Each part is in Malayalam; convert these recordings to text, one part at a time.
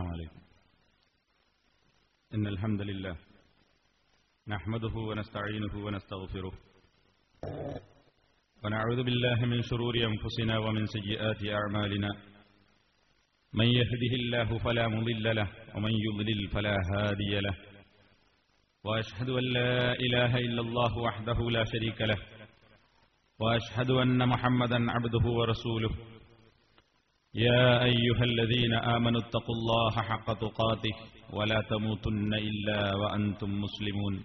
السلام عليكم. إن الحمد لله نحمده ونستعينه ونستغفره ونعوذ بالله من شرور أنفسنا ومن سيئات أعمالنا. من يهده الله فلا مضل له ومن يضلل فلا هادي له. وأشهد أن لا إله إلا الله وحده لا شريك له وأشهد أن محمدا عبده ورسوله. يا أيها الذين آمنوا اتقوا الله حق تقاته ولا تموتن إلا وأنتم مسلمون.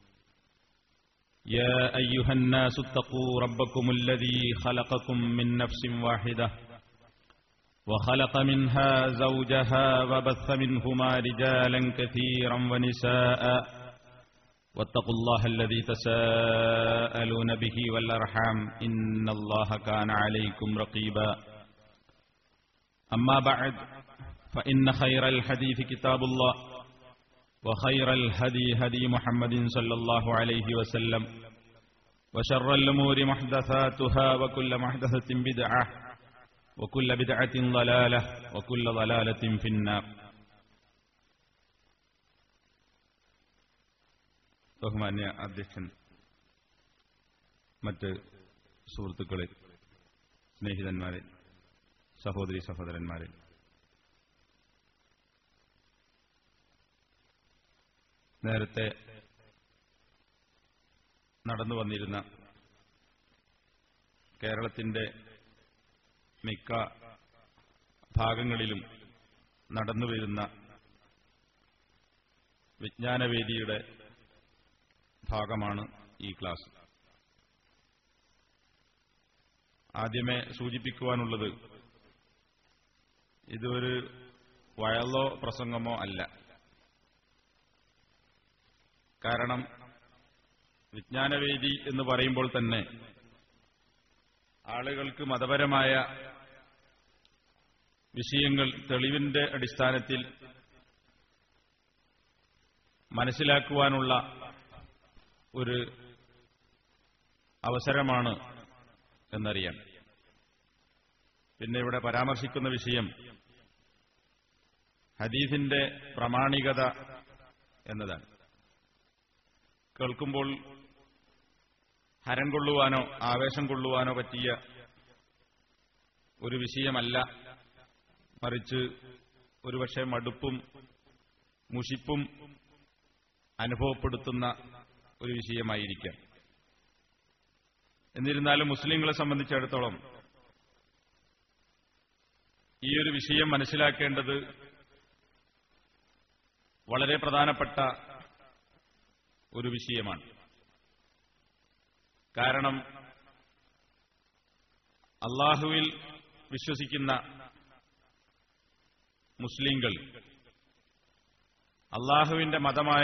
يا أيها الناس اتقوا ربكم الذي خلقكم من نفس واحدة وخلق منها زوجها وبث منهما رجالا كثيرا ونساء واتقوا الله الذي تساءلون به والأرحام إن الله كان عليكم رقيبا. أما بعد فإن خير الحديث كتاب الله وخير الهدي هدي محمد صلى الله عليه وسلم وشر الأمور محدثاتها وكل محدثة بدعة وكل بدعة ضلالة وكل ضلالة في النار. ബഹുമാന്യ അധ്യക്ഷൻ, മറ്റ് സുഹൃത്തുക്കളെ, സ്നേഹിതന്മാരെ, സഹോദരി സഹോദരന്മാരെ, നേരത്തെ നടന്നു വന്നിരുന്ന കേരളത്തിന്റെ മിക്ക ഭാഗങ്ങളിലും നടന്നുവരുന്ന വിജ്ഞാനവേദിയുടെ ഭാഗമാണ് ഈ ക്ലാസ്. ആദ്യമേ സൂചിപ്പിക്കുവാനുള്ളത്, ഇതൊരു വയലോ പ്രസംഗമോ അല്ല. കാരണം വിജ്ഞാനവേദി എന്ന് പറയുമ്പോൾ തന്നെ ആളുകൾക്ക് മതപരമായ വിഷയങ്ങൾ തെളിവിന്റെ അടിസ്ഥാനത്തിൽ മനസ്സിലാക്കുവാനുള്ള ഒരു അവസരമാണ് എന്നറിയാം. പിന്നെ ഇവിടെ പരാമർശിക്കുന്ന വിഷയം ഹദീസിന്റെ പ്രാമാണികത എന്നതാണ്. കേൾക്കുമ്പോൾ ഹരം കൊള്ളുവാനോ ആവേശം കൊള്ളുവാനോ പറ്റിയ ഒരു വിഷയമല്ല, മറിച്ച് ഒരുപക്ഷെ മടുപ്പും മുഷിപ്പും അനുഭവപ്പെടുത്തുന്ന ഒരു വിഷയമായിരിക്കാം. എന്നിരുന്നാലും മുസ്ലിങ്ങളെ സംബന്ധിച്ചിടത്തോളം ഈ ഒരു വിഷയം മനസ്സിലാക്കേണ്ടത് വളരെ പ്രധാനപ്പെട്ട ഒരു വിഷയമാണ്. കാരണം അല്ലാഹുവിൽ വിശ്വസിക്കുന്ന മുസ്ലിങ്ങൾ അല്ലാഹുവിന്റെ മതമായ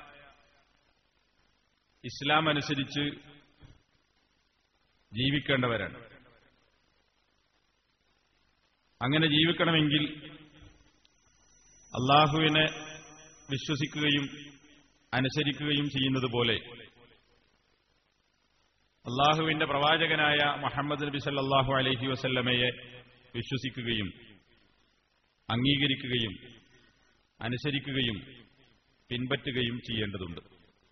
ഇസ്ലാം അനുസരിച്ച് ജീവിക്കേണ്ടവരാണ്. അങ്ങനെ ജീവിക്കണമെങ്കിൽ അല്ലാഹുവിനെ വിശ്വസിക്കുകയും അനുസരിക്കുകയും ചെയ്യുന്നത് പോലെ അല്ലാഹുവിന്റെ പ്രവാചകനായ മുഹമ്മദ് നബി സല്ലല്ലാഹു അലൈഹി വസല്ലമയെ വിശ്വസിക്കുകയും അംഗീകരിക്കുകയും അനുസരിക്കുകയും പിൻപറ്റുകയും ചെയ്യേണ്ടതുണ്ട്.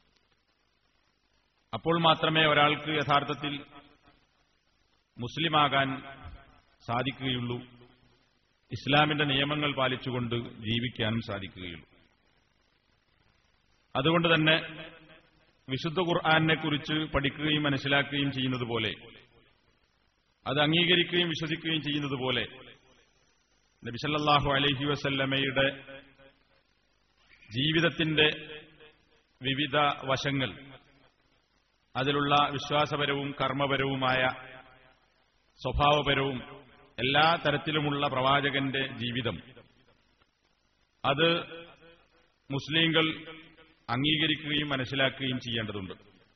അപ്പോൾ മാത്രമേ ഒരാൾക്ക് യഥാർത്ഥത്തിൽ മുസ്ലിമാകാൻ സാധിക്കുകയുള്ളൂ, ഇസ്ലാമിന്റെ നിയമങ്ങൾ പാലിച്ചുകൊണ്ട് ജീവിക്കാനും സാധിക്കുകയുള്ളൂ. അതുകൊണ്ട് തന്നെ വിശുദ്ധ ഖുർആനെ കുറിച്ച് പഠിക്കുകയും മനസ്സിലാക്കുകയും ചെയ്യുന്നത് പോലെ, അത് അംഗീകരിക്കുകയും വിശ്വസിക്കുകയും ചെയ്യുന്നത് പോലെ, നബി സല്ലല്ലാഹു അലൈഹി വസല്ലമയുടെ ജീവിതത്തിന്റെ വിവിധ വശങ്ങൾ, അതിലുള്ള വിശ്വാസപരവും കർമ്മപരവുമായ സ്വഭാവപരവും എല്ലാ തരത്തിലുമുള്ള പ്രവാചകന്റെ ജീവിതം, അത് മുസ്ലിങ്ങൾ അംഗീകരിക്കുകയും മനസ്സിലാക്കുകയും ചെയ്യേണ്ടതുണ്ട്.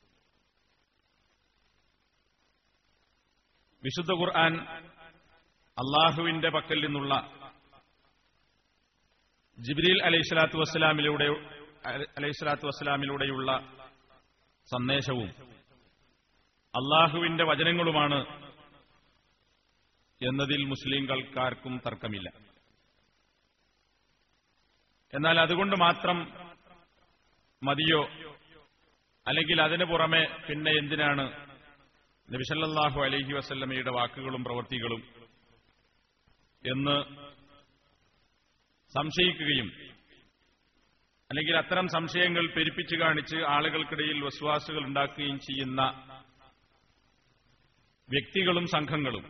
വിശുദ്ധ ഖുർആൻ അല്ലാഹുവിന്റെ പക്കൽ നിന്നുള്ള ജിബ്രീൽ അലൈഹിസ്സലാത്തു വസ്സലാമിലൂടെയുള്ള സന്ദേശവും അല്ലാഹുവിന്റെ വചനങ്ങളുമാണ് എന്നതിൽ മുസ്ലിങ്ങൾക്കാർക്കും തർക്കമില്ല. എന്നാൽ അതുകൊണ്ട് മാത്രം മതിയോ, അല്ലെങ്കിൽ അതിനു പുറമെ പിന്നെ എന്തിനാണ് നബി സല്ലല്ലാഹു അലൈഹി വസല്ലമയുടെ വാക്കുകളും പ്രവൃത്തികളും എന്ന് സംശയിക്കുകയും അല്ലെങ്കിൽ അത്തരം സംശയങ്ങൾ പെരുപ്പിച്ചു കാണിച്ച് ആളുകൾക്കിടയിൽ വസ്വാസുകൾ ഉണ്ടാക്കുകയും ചെയ്യുന്ന വ്യക്തികളും സംഘങ്ങളും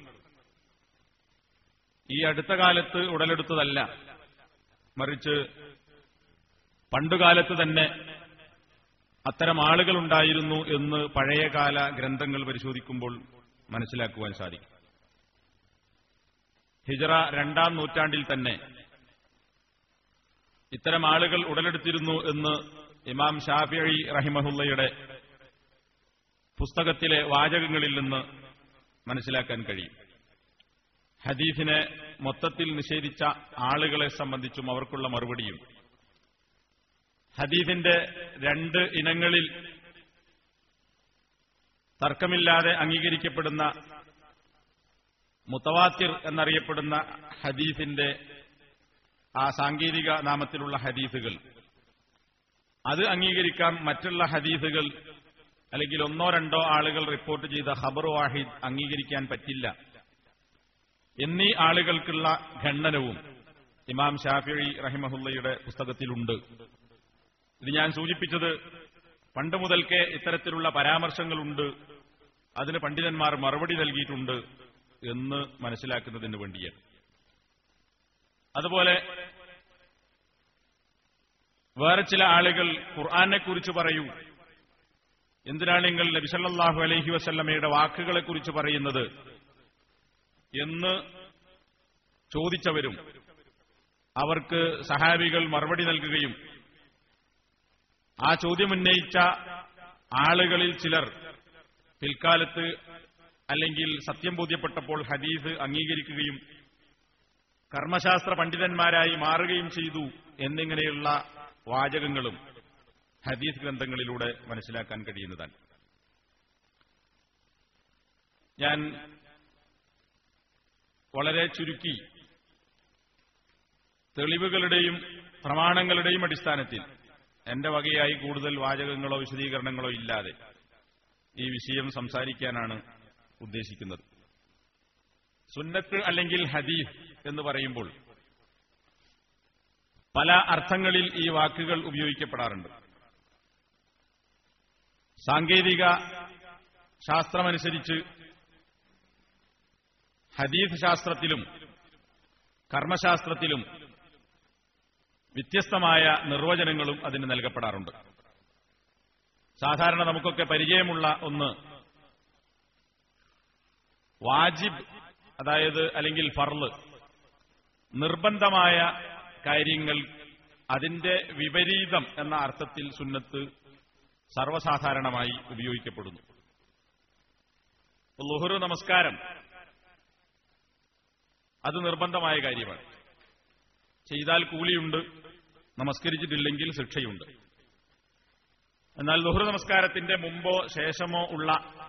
ഈ അടുത്ത കാലത്ത് ഉടലെടുത്തതല്ല, മറിച്ച് പണ്ടുകാലത്ത് തന്നെ അത്തരം ആളുകളുണ്ടായിരുന്നു എന്ന് പഴയകാല ഗ്രന്ഥങ്ങൾ പരിശോധിക്കുമ്പോൾ മനസ്സിലാക്കുവാൻ സാധിക്കും. ഹിജ്റ 2-ാം നൂറ്റാണ്ടിൽ തന്നെ ഇത്തരം ആളുകൾ ഉടലെടുത്തിരുന്നു എന്ന് ഇമാം ഷാഫിഈ റഹിമഹുള്ളയുടെ പുസ്തകത്തിലെ വാചകങ്ങളിൽ നിന്ന് മനസ്സിലാക്കാൻ കഴിയും. ഹദീസിനെ മൊത്തത്തിൽ നിഷേധിച്ച ആളുകളെ സംബന്ധിച്ചും അവർക്കുള്ള മറുപടിയും, ഹദീസിന്റെ 2 ഇനങ്ങളിൽ തർക്കമില്ലാതെ അംഗീകരിക്കപ്പെടുന്ന മുതവാത്തിർ എന്നറിയപ്പെടുന്ന ഹദീസിന്റെ ആ സാങ്കേതിക നാമത്തിലുള്ള ഹദീസുകൾ, അത് അംഗീകരിക്കാം. മറ്റുള്ള ഹദീസുകൾ അല്ലെങ്കിൽ 1-2 ആളുകൾ റിപ്പോർട്ട് ചെയ്ത ഖബർ വാഹിദ് അംഗീകരിക്കാൻ പറ്റില്ല എന്നീ ആളുകൾക്കുള്ള ഖണ്ഡനവും ഇമാം ഷാഫിഈ റഹിമഹുള്ളയുടെ പുസ്തകത്തിലുണ്ട്. ഇത് ഞാൻ സൂചിപ്പിച്ചത് പണ്ട് മുതൽക്കേ ഇത്തരത്തിലുള്ള പരാമർശങ്ങളുണ്ട്, അതിന് പണ്ഡിതന്മാർ മറുപടി നൽകിയിട്ടുണ്ട് എന്ന് മനസ്സിലാക്കുന്നതിന് വേണ്ടിയാണ്. അതുപോലെ വേറെ ചില ആളുകൾ ഖുർആനെക്കുറിച്ച് പറയൂ, എന്തിനാണ് നിങ്ങൾ നബി സല്ലല്ലാഹു അലൈഹി വസല്ലമയുടെ വാക്കുകളെക്കുറിച്ച് പറയുന്നത് എന്ന് ചോദിച്ചവരും അവർക്ക് സഹാബികൾ മറുപടി നൽകുകയും ആ ചോദ്യമുന്നയിച്ച ആളുകളിൽ ചിലർ പിൽക്കാലത്ത് അല്ലെങ്കിൽ സത്യം ബോധ്യപ്പെട്ടപ്പോൾ ഹദീസ് അംഗീകരിക്കുകയും കർമ്മശാസ്ത്ര പണ്ഡിതന്മാരായി മാറുകയും ചെയ്തു എന്നിങ്ങനെയുള്ള വാചകങ്ങളും ഹദീസ് ഗ്രന്ഥങ്ങളിലൂടെ മനസ്സിലാക്കാൻ കഴിയുന്നതാണ്. ഞാൻ വളരെ ചുരുക്കി തെളിവുകളുടെയും പ്രമാണങ്ങളുടെയും അടിസ്ഥാനത്തിൽ എന്റെ വകയായി കൂടുതൽ വാചകങ്ങളോ വിശദീകരണങ്ങളോ ഇല്ലാതെ ഈ വിഷയം സംസാരിക്കാനാണ് ഉദ്ദേശിക്കുന്നത്. സുന്നത്ത് അല്ലെങ്കിൽ ഹദീസ് എന്ന് പറയുമ്പോൾ പല അർത്ഥങ്ങളിൽ ഈ വാക്കുകൾ ഉപയോഗിക്കപ്പെടാറുണ്ട്. സാങ്കേതിക ശാസ്ത്രമനുസരിച്ച് ഹദീസ് ശാസ്ത്രത്തിലും കർമ്മശാസ്ത്രത്തിലും വ്യത്യസ്തമായ നിർവചനങ്ങളും അതിന് നൽകപ്പെടാറുണ്ട്. സാധാരണ നമുക്കൊക്കെ പരിചയമുള്ള ഒന്ന് വാജിബ്, അതായത് അല്ലെങ്കിൽ ഫർള്, നിർബന്ധമായ കാര്യങ്ങൾ, അതിന്റെ വിപരീതം എന്ന അർത്ഥത്തിൽ സുന്നത്ത് സർവ്വസാധാരണമായി ഉപയോഗിക്കപ്പെടുന്നു. ളുഹർ നമസ്കാരം അത് നിർബന്ധമായ കാര്യമാണ്. ചെയ്താൽ കൂലിയുണ്ട്, നമസ്കരിച്ചിട്ടില്ലെങ്കിൽ ശിക്ഷയുണ്ട്. എന്നാൽ ളുഹർ നമസ്കാരത്തിന്റെ മുമ്പോ ശേഷമോ ഉള്ള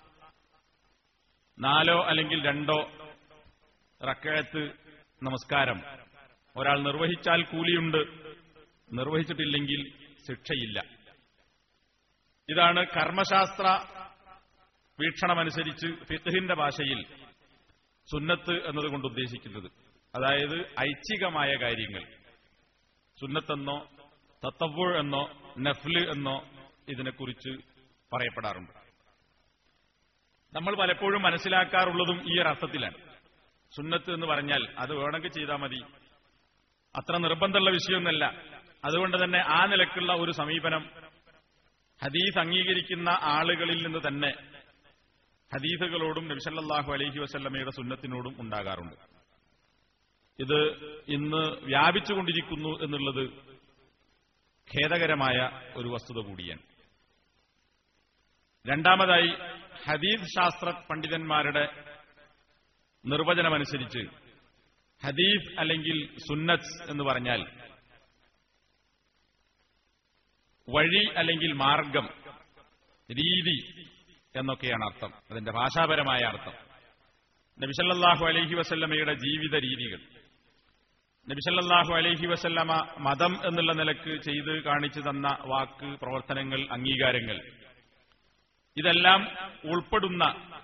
4 അല്ലെങ്കിൽ 2 റക്അത്ത് നമസ്കാരം ഒരാൾ നിർവഹിച്ചാൽ കൂലിയുണ്ട്, നിർവഹിച്ചിട്ടില്ലെങ്കിൽ ശിക്ഷയില്ല. ഇതാണ് കർമ്മശാസ്ത്ര വീക്ഷണമനുസരിച്ച് ഫിഖ്ഹിന്റെ ഭാഷയിൽ സുന്നത്ത് എന്നതുകൊണ്ട് ഉദ്ദേശിക്കുന്നത്. അതായത് ഐച്ഛികമായ കാര്യങ്ങൾ, സുന്നത്തെന്നോ തത്തവ്വു എന്നോ നഫ്ല് എന്നോ ഇതിനെക്കുറിച്ച് പറയപ്പെടാറുണ്ട്. നമ്മൾ പലപ്പോഴും മനസ്സിലാക്കാറുള്ളതും ഈ ഒരർത്ഥത്തിലാണ്. സുന്നത്ത് എന്ന് പറഞ്ഞാൽ അത് വേണമെങ്കിൽ ചെയ്താൽ മതി, അത്ര നിർബന്ധമുള്ള വിഷയമൊന്നല്ല. അതുകൊണ്ട് തന്നെ ആ നിലക്കുള്ള ഒരു സമീപനം ഹദീസ് അംഗീകരിക്കുന്ന ആളുകളിൽ നിന്ന് തന്നെ ഹദീസുകളോടും നബി സല്ലല്ലാഹു അലൈഹി വസല്ലമയുടെ സുന്നത്തിനോടും ഉണ്ടാകാറുണ്ട്. ഇത് ഇന്ന് വ്യാപിച്ചുകൊണ്ടിരിക്കുന്നു എന്നുള്ളത് ഖേദകരമായ ഒരു വസ്തുത കൂടിയാണ്. രണ്ടാമതായി, ഹദീസ് ശാസ്ത്ര പണ്ഡിതന്മാരുടെ നിർവചനമനുസരിച്ച് ഹദീസ് അല്ലെങ്കിൽ സുന്നത്ത് എന്ന് പറഞ്ഞാൽ വഴി അല്ലെങ്കിൽ മാർഗം, രീതി എന്നൊക്കെയാണ് അർത്ഥം, അതിന്റെ ഭാഷാപരമായ അർത്ഥം. നബി സല്ലല്ലാഹു അലൈഹി വസല്ലമയുടെ ജീവിത രീതികൾ, നബി സല്ലല്ലാഹു അലൈഹി വസല്ലമ മതം എന്നുള്ള നിലക്ക് ചെയ്ത് കാണിച്ചു തന്ന വാക്ക്, പ്രവർത്തനങ്ങൾ, അംഗീകാരങ്ങൾ ഇതെല്ലാം ഉൾപ്പെടുന്ന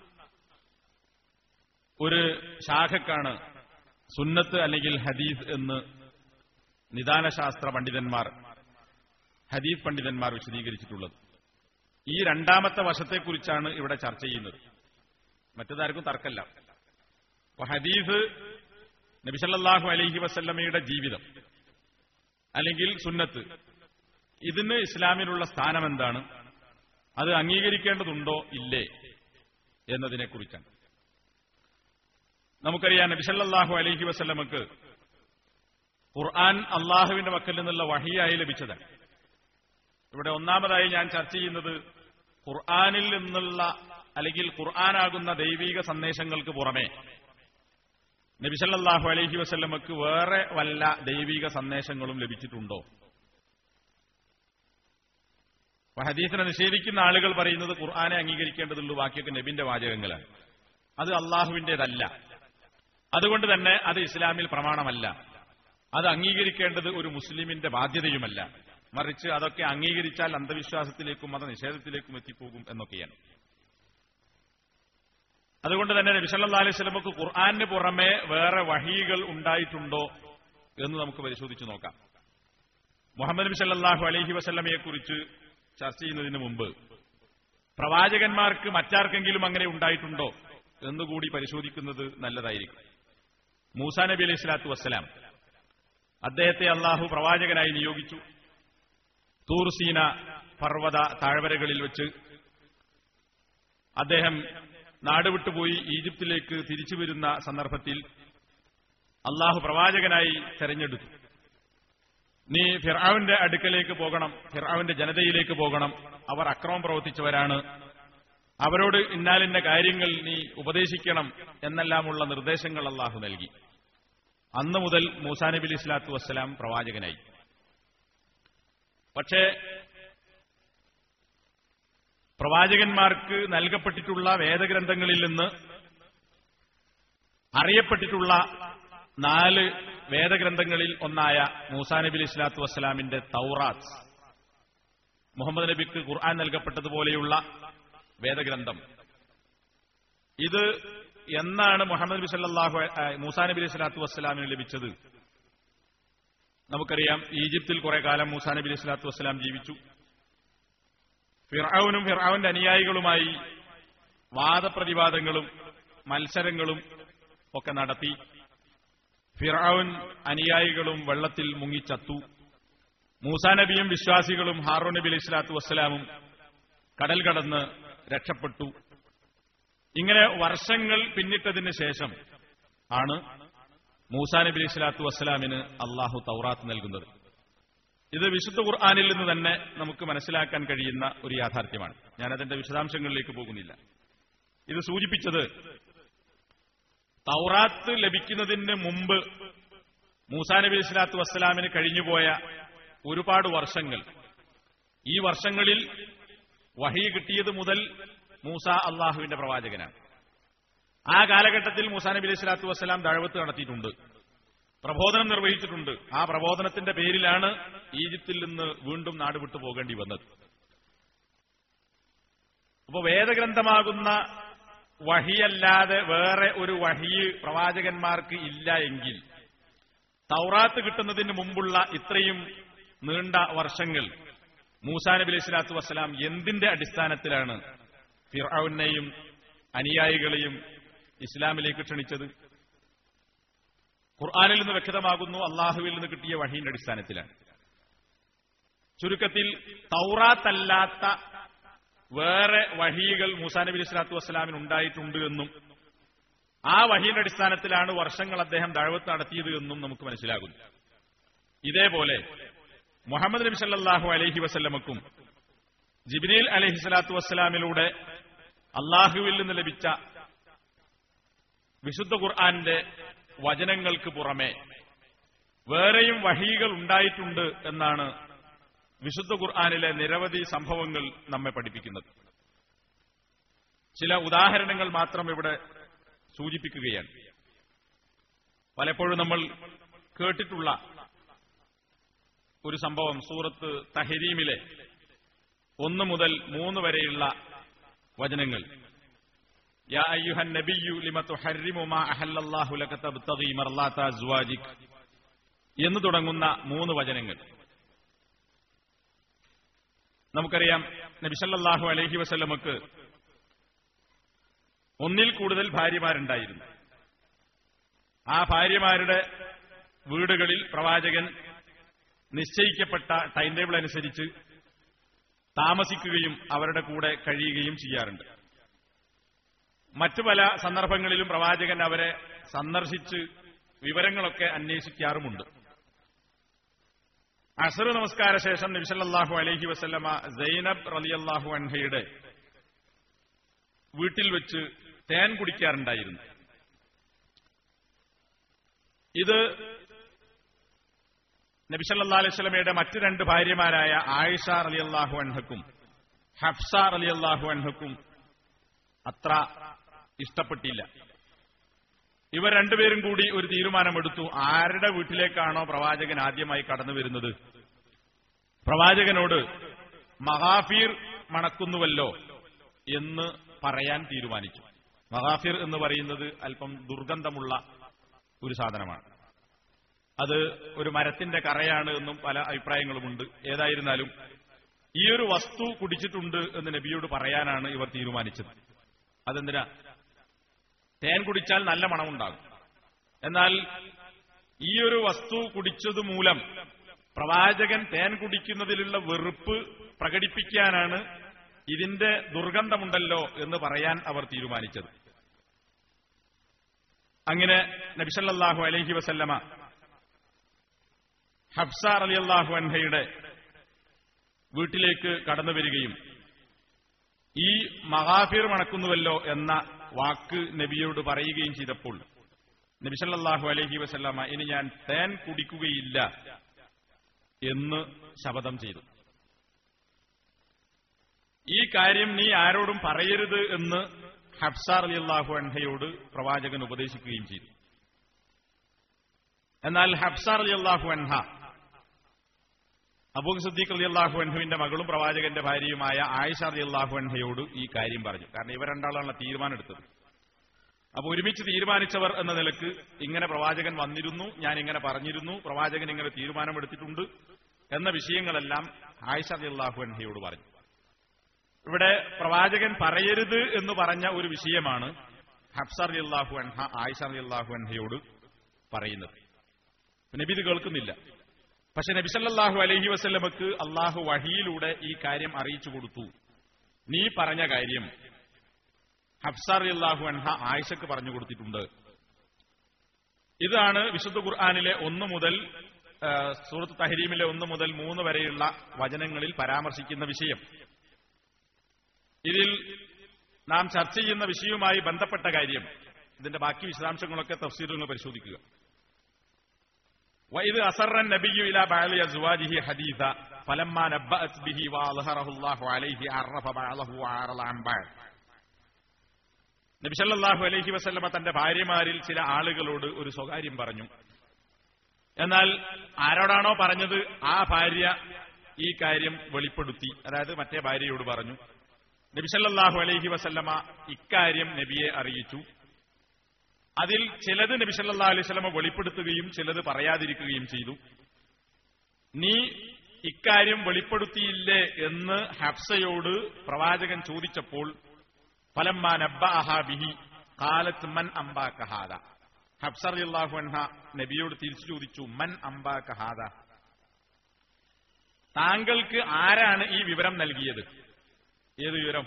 ഒരു ശാഖക്കാണ് സുന്നത്ത് അല്ലെങ്കിൽ ഹദീസ് എന്ന് നിദാനശാസ്ത്ര പണ്ഡിതന്മാർ, ഹദീസ് പണ്ഡിതന്മാർ വിശദീകരിച്ചിട്ടുള്ളത്. ഈ രണ്ടാമത്തെ വശത്തെക്കുറിച്ചാണ് ഇവിടെ ചർച്ച ചെയ്യുന്നത്. മറ്റേതാർക്കും തർക്കമില്ല. അപ്പൊ ഹദീസ് നബി സല്ലല്ലാഹു അലൈഹി വസല്ലമയുടെ ജീവിതം അല്ലെങ്കിൽ സുന്നത്ത്, ഇതിന് ഇസ്ലാമിലുള്ള സ്ഥാനം എന്താണ്, അത് അംഗീകരിക്കേണ്ടതുണ്ടോ ഇല്ലേ എന്നതിനെക്കുറിച്ചാണ്. നമുക്കറിയാം, നബി സല്ലല്ലാഹു അലൈഹി വസല്ലമക്ക് ഖുർആൻ അള്ളാഹുവിന്റെ പക്കൽ നിന്നുള്ള വഹിയായി ലഭിച്ചതാണ്. ഇവിടെ ഒന്നാമതായി ഞാൻ ചർച്ച ചെയ്യുന്നത് ഖുർആനിൽ നിന്നുള്ള അല്ലെങ്കിൽ ഖുർആനാകുന്ന ദൈവിക സന്ദേശങ്ങൾക്ക് പുറമെ നബി സല്ലല്ലാഹു അലൈഹി വസല്ലമക്ക് വേറെ വല്ല ദൈവിക സന്ദേശങ്ങളും ലഭിച്ചിട്ടുണ്ടോ? ഹദീസിനെ നിഷേധിക്കുന്ന ആളുകൾ പറയുന്നത് ഖുർആനെ അംഗീകരിക്കേണ്ടതുള്ളൂ, ബാക്കിയൊക്കെ നബിന്റെ വാചകങ്ങളാണ്, അത് അള്ളാഹുവിന്റേതല്ല, അതുകൊണ്ട് തന്നെ അത് ഇസ്ലാമിൽ പ്രമാണമല്ല, അത് അംഗീകരിക്കേണ്ടത് ഒരു മുസ്ലിമിന്റെ ബാധ്യതയുമല്ല, മറിച്ച് അതൊക്കെ അംഗീകരിച്ചാൽ അന്ധവിശ്വാസത്തിലേക്കും മതനിഷേധത്തിലേക്കും എത്തിപ്പോകും എന്നൊക്കെയാണ്. അതുകൊണ്ട് തന്നെ നബി സല്ലല്ലാഹു അലൈഹി വസല്ലമക്ക് ഖുർആന് പുറമെ വേറെ വഹീകൾ ഉണ്ടായിട്ടുണ്ടോ എന്ന് നമുക്ക് പരിശോധിച്ച് നോക്കാം. മുഹമ്മദ് നബി സല്ലല്ലാഹു അലൈഹി വസല്ലമയെക്കുറിച്ച് ചർച്ച ചെയ്യുന്നതിന് മുമ്പ് പ്രവാചകന്മാർക്ക് മറ്റാർക്കെങ്കിലും അങ്ങനെ ഉണ്ടായിട്ടുണ്ടോ എന്നുകൂടി പരിശോധിക്കുന്നത് നല്ലതായിരിക്കും. മൂസാ നബി അലൈഹി സ്വലാത്തു വസ്സലാം, അദ്ദേഹത്തെ അള്ളാഹു പ്രവാചകനായി നിയോഗിച്ചു. തൂർ സീന പർവ്വത താഴ്വരകളിൽ വെച്ച് അദ്ദേഹം നാടുവിട്ടുപോയി ഈജിപ്തിലേക്ക് തിരിച്ചു വരുന്ന സന്ദർഭത്തിൽ അള്ളാഹു പ്രവാചകനായി തെരഞ്ഞെടുത്തു. നീ ഫിർഔന്റെ അടുക്കലേക്ക് പോകണം, ഫിർഔന്റെ ജനതയിലേക്ക് പോകണം, അവർ അക്രമം പ്രവർത്തിച്ചവരാണ്, അവരോട് ഇന്നാലിന്ന കാര്യങ്ങൾ നീ ഉപദേശിക്കണം എന്നെല്ലാമുള്ള നിർദ്ദേശങ്ങൾ അള്ളാഹു നൽകി. അന്നു മുതൽ മൂസാ നബി അലൈഹി സ്വലാത്തു വസ്സലാം പ്രവാചകനായി. പക്ഷേ പ്രവാചകന്മാർക്ക് നൽകപ്പെട്ടിട്ടുള്ള വേദഗ്രന്ഥങ്ങളിൽ നിന്ന് അറിയപ്പെട്ടിട്ടുള്ള 4 വേദഗ്രന്ഥങ്ങളിൽ ഒന്നായ മൂസാ നബി അലൈഹി സ്വലാത്തു വസ്സലാമിന്റെ തൗറാത്ത്, മുഹമ്മദ് നബിക്ക് ഖുർആൻ നൽകപ്പെട്ടതുപോലെയുള്ള വേദഗ്രന്ഥം, ഇത് എന്നാണ് മുഹമ്മദ് നബി മൂസാ നബി അലൈഹി സ്വലാത്തു വസ്സലാമിന് ലഭിച്ചത്? നമുക്കറിയാം, ഈജിപ്തിൽ കുറെ കാലം മൂസാ നബി അലൈഹി സ്വലാത്തു വസ്സലാം ജീവിച്ചു. ഫിർഔനും ഫിർഔന്റെ അനുയായികളുമായി വാദപ്രതിവാദങ്ങളും മത്സരങ്ങളും ഒക്കെ നടത്തി. ഫിർഔൻ അനുയായികളും വെള്ളത്തിൽ മുങ്ങിച്ചത്തു. മൂസാ നബിയും വിശ്വാസികളും ഹാറൂൻ നബി അലൈഹി സ്വലാത്തു വസ്സലാമും കടൽ കടന്ന് രക്ഷപ്പെട്ടു. ഇങ്ങനെ വർഷങ്ങൾ പിന്നിട്ടതിന് ശേഷം ആണ് മൂസാ നബി അലൈഹി സ്വലാത്തു വസ്സലാമിന് അള്ളാഹു തൗറാത്ത് നൽകുന്നത്. ഇത് വിശുദ്ധ ഖുർആനിൽ നിന്ന് തന്നെ നമുക്ക് മനസ്സിലാക്കാൻ കഴിയുന്ന ഒരു യാഥാർത്ഥ്യമാണ്. ഞാനതിന്റെ വിശദാംശങ്ങളിലേക്ക് പോകുന്നില്ല. ഇത് സൂചിപ്പിച്ചത് തൗറാത്ത് ലഭിക്കുന്നതിന് മുമ്പ് മൂസാ നബി അലൈഹി സ്വലാത്തു വസ്സലാമിന് കഴിഞ്ഞുപോയ ഒരുപാട് വർഷങ്ങൾ, ഈ വർഷങ്ങളിൽ വഹി കിട്ടിയത് മുതൽ മൂസ അള്ളാഹുവിന്റെ പ്രവാചകനാണ്. ആ കാലഘട്ടത്തിൽ മൂസാ നബി അലൈഹി സ്വലാത്തു വസ്സലാം ദഅവത്ത് നടത്തിയിട്ടുണ്ട്, പ്രബോധനം നിർവഹിച്ചിട്ടുണ്ട്. ആ പ്രബോധനത്തിന്റെ പേരിലാണ് ഈജിപ്തിൽ നിന്ന് വീണ്ടും നാടുവിട്ടു പോകേണ്ടി വന്നത്. അപ്പോൾ വേദഗ്രന്ഥമാകുന്ന വഹിയല്ലാതെ വേറെ ഒരു വഹി പ്രവാചകന്മാർക്ക് ഇല്ല എങ്കിൽ തൗറാത്ത് കിട്ടുന്നതിന് മുമ്പുള്ള ഇത്രയും നീണ്ട വർഷങ്ങൾ മൂസാ നബി അലൈഹി സ്വലാത്തു വസ്സലാം എന്തിന്റെ അടിസ്ഥാനത്തിലാണ് ഫിർഔനെയും അനുയായികളെയും ഇസ്ലാമിലേക്ക് ക്ഷണിച്ചത്? ഖുർആനിൽ നിന്ന് വ്യക്തമാകുന്നു, അള്ളാഹുവിൽ നിന്ന് കിട്ടിയ വഹീന്റെ അടിസ്ഥാനത്തിലാണ്. ചുരുക്കത്തിൽ തൗറാത്തല്ലാത്ത വേറെ വഹീകൾ മൂസാ നബി അലൈഹി സ്വലാത്തു വസ്സലാമിന് ഉണ്ടായിട്ടുണ്ട് എന്നും ആ വഹീന്റെ അടിസ്ഥാനത്തിലാണ് വർഷങ്ങൾ അദ്ദേഹം ദഅവത്ത് നടത്തിയത് എന്നും നമുക്ക് മനസ്സിലാകുന്നു. ഇതേപോലെ മുഹമ്മദ് നബി സല്ലല്ലാഹു അലൈഹി വസല്ലമക്കും ജിബ്രീൽ അലൈഹി സ്വലാത്തു വസ്സലാമിലൂടെ അള്ളാഹുവിൽ നിന്ന് ലഭിച്ച വിശുദ്ധ ഖുർആന്റെ വചനങ്ങൾക്ക് പുറമെ വേറെയും വഹീകൾ ഉണ്ടായിട്ടുണ്ട് എന്നാണ് വിശുദ്ധ ഖുർആനിലെ നിരവധി സംഭവങ്ങൾ നമ്മെ പഠിപ്പിക്കുന്നത്. ചില ഉദാഹരണങ്ങൾ മാത്രം ഇവിടെ സൂചിപ്പിക്കുകയാണ്. പലപ്പോഴും നമ്മൾ കേട്ടിട്ടുള്ള ഒരു സംഭവം സൂറത്ത് തഹരീമിലെ 1 മുതൽ 3 വരെയുള്ള വചനങ്ങൾ. യാ അയ്യുഹൻ നബിയ്യു ലിമ തുഹർരിമു മാ അഹല്ലല്ലാഹു ലക തബ്തഗി മർളാത അസ്വാജിക് എന്ന് തുടങ്ങുന്ന 3 വചനങ്ങൾ. നമുക്കറിയാം, നബി സല്ലല്ലാഹു അലൈഹി വസല്ലമക്ക് ഒന്നിൽ കൂടുതൽ ഭാര്യമാരുണ്ടായിരുന്നു. ആ ഭാര്യമാരുടെ വീടുകളിൽ പ്രവാചകൻ നിശ്ചയിക്കപ്പെട്ട ടൈം ടേബിൾ അനുസരിച്ച് താമസിക്കുകയും അവരുടെ കൂടെ കഴിയുകയും ചെയ്യാറുണ്ട്. മറ്റു പല സന്ദർഭങ്ങളിലും പ്രവാചകൻ അവരെ സന്ദർശിച്ച് വിവരങ്ങളൊക്കെ അന്വേഷിക്കാറുമുണ്ട്. അസ്ർ നമസ്കാര ശേഷം നബി സല്ലല്ലാഹു അലൈഹി വസല്ലമ സൈനബ് റളിയല്ലാഹു അൻഹയുടെ വീട്ടിൽ വെച്ച് തേൻ കുടിക്കാറുണ്ടായിരുന്നു. ഇത് നബി സല്ലല്ലാഹു അലൈഹി വസല്ലമയുടെ മറ്റ് 2 ഭാര്യമാരായ ആയിഷ റളിയല്ലാഹു അൻഹക്കും ഹഫ്സ റളിയല്ലാഹു അൻഹക്കും അത്ര ഇഷ്ടപ്പെട്ടില്ല. ഇവർ രണ്ടുപേരും കൂടി ഒരു തീരുമാനമെടുത്തു. ആരുടെ വീട്ടിലേക്കാണോ പ്രവാചകൻ ആദ്യമായി കടന്നു വരുന്നത്, പ്രവാചകനോട് മഗാഫീർ മണക്കുന്നുവല്ലോ എന്ന് പറയാൻ തീരുമാനിച്ചു. മഗാഫിർ എന്ന് പറയുന്നത് അല്പം ദുർഗന്ധമുള്ള ഒരു സാധനമാണ്. അത് ഒരു മരത്തിന്റെ കറയാണ് എന്നും പല അഭിപ്രായങ്ങളുമുണ്ട്. ഏതായിരുന്നാലും ഈ ഒരു വസ്തു കുടിച്ചിട്ടുണ്ട് എന്ന് നബിയോട് പറയാനാണ് ഇവർ തീരുമാനിച്ചത്. അതെന്തിനാ? തേൻ കുടിച്ചാൽ നല്ല മണമുണ്ടാകും. എന്നാൽ ഈ ഒരു വസ്തു കുടിച്ചത് മൂലം പ്രവാചകൻ തേൻ കുടിക്കുന്നതിലുള്ള വെറുപ്പ് പ്രകടിപ്പിക്കാനാണ് ഇതിന്റെ ദുർഗന്ധമുണ്ടല്ലോ എന്ന് പറയാൻ അവർ തീരുമാനിച്ചത്. അങ്ങനെ നബി സല്ലല്ലാഹു അലൈഹി വസല്ലമ ഹഫ്സ റളിയല്ലാഹു അൻഹയുടെ വീട്ടിലേക്ക് കടന്നു വരികയും ഈ മഗാഫിർ മണക്കുന്നുവല്ലോ എന്ന വാക്ക് നബിയോട് പറയുകയും ചെയ്തപ്പോൾ നബി സല്ലല്ലാഹു അലൈഹി വസല്ലമ ഇനി ഞാൻ തേൻ കുടിക്കുകയില്ല എന്ന് ശപഥം ചെയ്തു. ഈ കാര്യം നീ ആരോടും പറയരുത് എന്ന് ഹഫ്സ റളിയല്ലാഹു അൻഹയോട് പ്രവാചകൻ ഉപദേശിക്കുകയും ചെയ്തു. എന്നാൽ ഹഫ്സ റളിയല്ലാഹു അൻഹ അബൂ സിദ്ദീഖ് റളിയല്ലാഹു അൻഹുവിന്റെ മകളും പ്രവാചകന്റെ ഭാര്യയുമായ ആയിഷ റളിയല്ലാഹു അൻഹയോട് ഈ കാര്യം പറഞ്ഞു. കാരണം ഇവർ രണ്ടാളാണ് തീരുമാനമെടുത്തത്. അപ്പൊ ഒരുമിച്ച് തീരുമാനിച്ചവർ എന്ന നിലക്ക് ഇങ്ങനെ പ്രവാചകൻ വന്നിരുന്നു, ഞാൻ ഇങ്ങനെ പറഞ്ഞിരുന്നു, പ്രവാചകൻ ഇങ്ങനെ തീരുമാനമെടുത്തിട്ടുണ്ട് എന്ന വിഷയങ്ങളെല്ലാം ആയിഷ റളിയല്ലാഹു അൻഹയോട് പറഞ്ഞു. ഇവിടെ പ്രവാചകൻ പറയരുത് എന്ന് പറഞ്ഞ ഒരു വിഷയമാണ് ഹഫ്സ റളിയല്ലാഹു അൻഹ ആയിഷ റളിയല്ലാഹു അൻഹയോട് പറയുന്നത്. നബി ഇത് കേൾക്കുന്നില്ല. പക്ഷെ നബി സല്ലല്ലാഹു അലൈഹി വസല്ലമക്ക് അള്ളാഹു വഹിയിലൂടെ ഈ കാര്യം അറിയിച്ചു കൊടുത്തു. നീ പറഞ്ഞ കാര്യം ഹഫ്സ റളിയല്ലാഹു അൻഹ ആയിഷക്ക് പറഞ്ഞു കൊടുത്തിട്ടുണ്ട്. ഇതാണ് വിശുദ്ധ ഖുർആനിലെ 1 മുതൽ സൂറത്ത് തഹരീമിലെ 1 മുതൽ 3 വരെയുള്ള വചനങ്ങളിൽ പരാമർശിക്കുന്ന വിഷയം. ഇതിൽ നാം ചർച്ച ചെയ്യുന്ന വിഷയവുമായി ബന്ധപ്പെട്ട കാര്യം, ഇതിന്റെ ബാക്കി വിശദാംശങ്ങളൊക്കെ തഫ്സീറുകൾ പരിശോധിക്കുക. وَإِذْ أَسَرَّ النَّبِيُّ إِلَى بَعْضِ أَزْوَاجِهِ حَدِيثًا فَلَمَّا نَبَّأَتْ بِهِ وَأَظْهَرَهُ اللَّهُ عَلَيْهِ عَرَّفَ بَعْضَهُ وَأَعْرَضَ عَنْ بَعْضٍ. നബി സല്ലല്ലാഹു അലൈഹി വസല്ലമ തന്റെ ഭാര്യമാരിൽ ചില ആളുകളോട് ഒരു സ്വകാര്യം പറഞ്ഞു. എന്നാൽ ആരോടാണോ പറഞ്ഞത് ആ ഭാര്യ ഈ കാര്യം വെളിപ്പെടുത്തി, അതായത് മറ്റേ ഭാര്യയോട് പറഞ്ഞു. നബി സല്ലല്ലാഹു അലൈഹി വസല്ലമ ഇക്കാര്യം നബിയെ അറിയിച്ചു. അതിൽ ചിലത് നബി സല്ലല്ലാഹു അലൈഹി വസല്ലമ വെളിപ്പെടുത്തുകയും ചിലത് പറയാതിരിക്കുകയും ചെയ്തു. നീ ഇക്കാര്യം വെളിപ്പെടുത്തിയില്ലേ എന്ന് ഹഫ്സയോട് പ്രവാചകൻ ചോദിച്ചപ്പോൾ ഫലമ്മാ നബ്ബഅഹാ ബിഹി ഖാലത് മൻ അംബാക ഹാദാ. ഹഫ്സ റളിയല്ലാഹു അൻഹ നബിയോട് തിരിച്ചു ചോദിച്ചു, മൻ അംബാക ഹാദാ, താങ്കൾക്ക് ആരാണ് ഈ വിവരം നൽകിയത്? ഏത് വിവരം?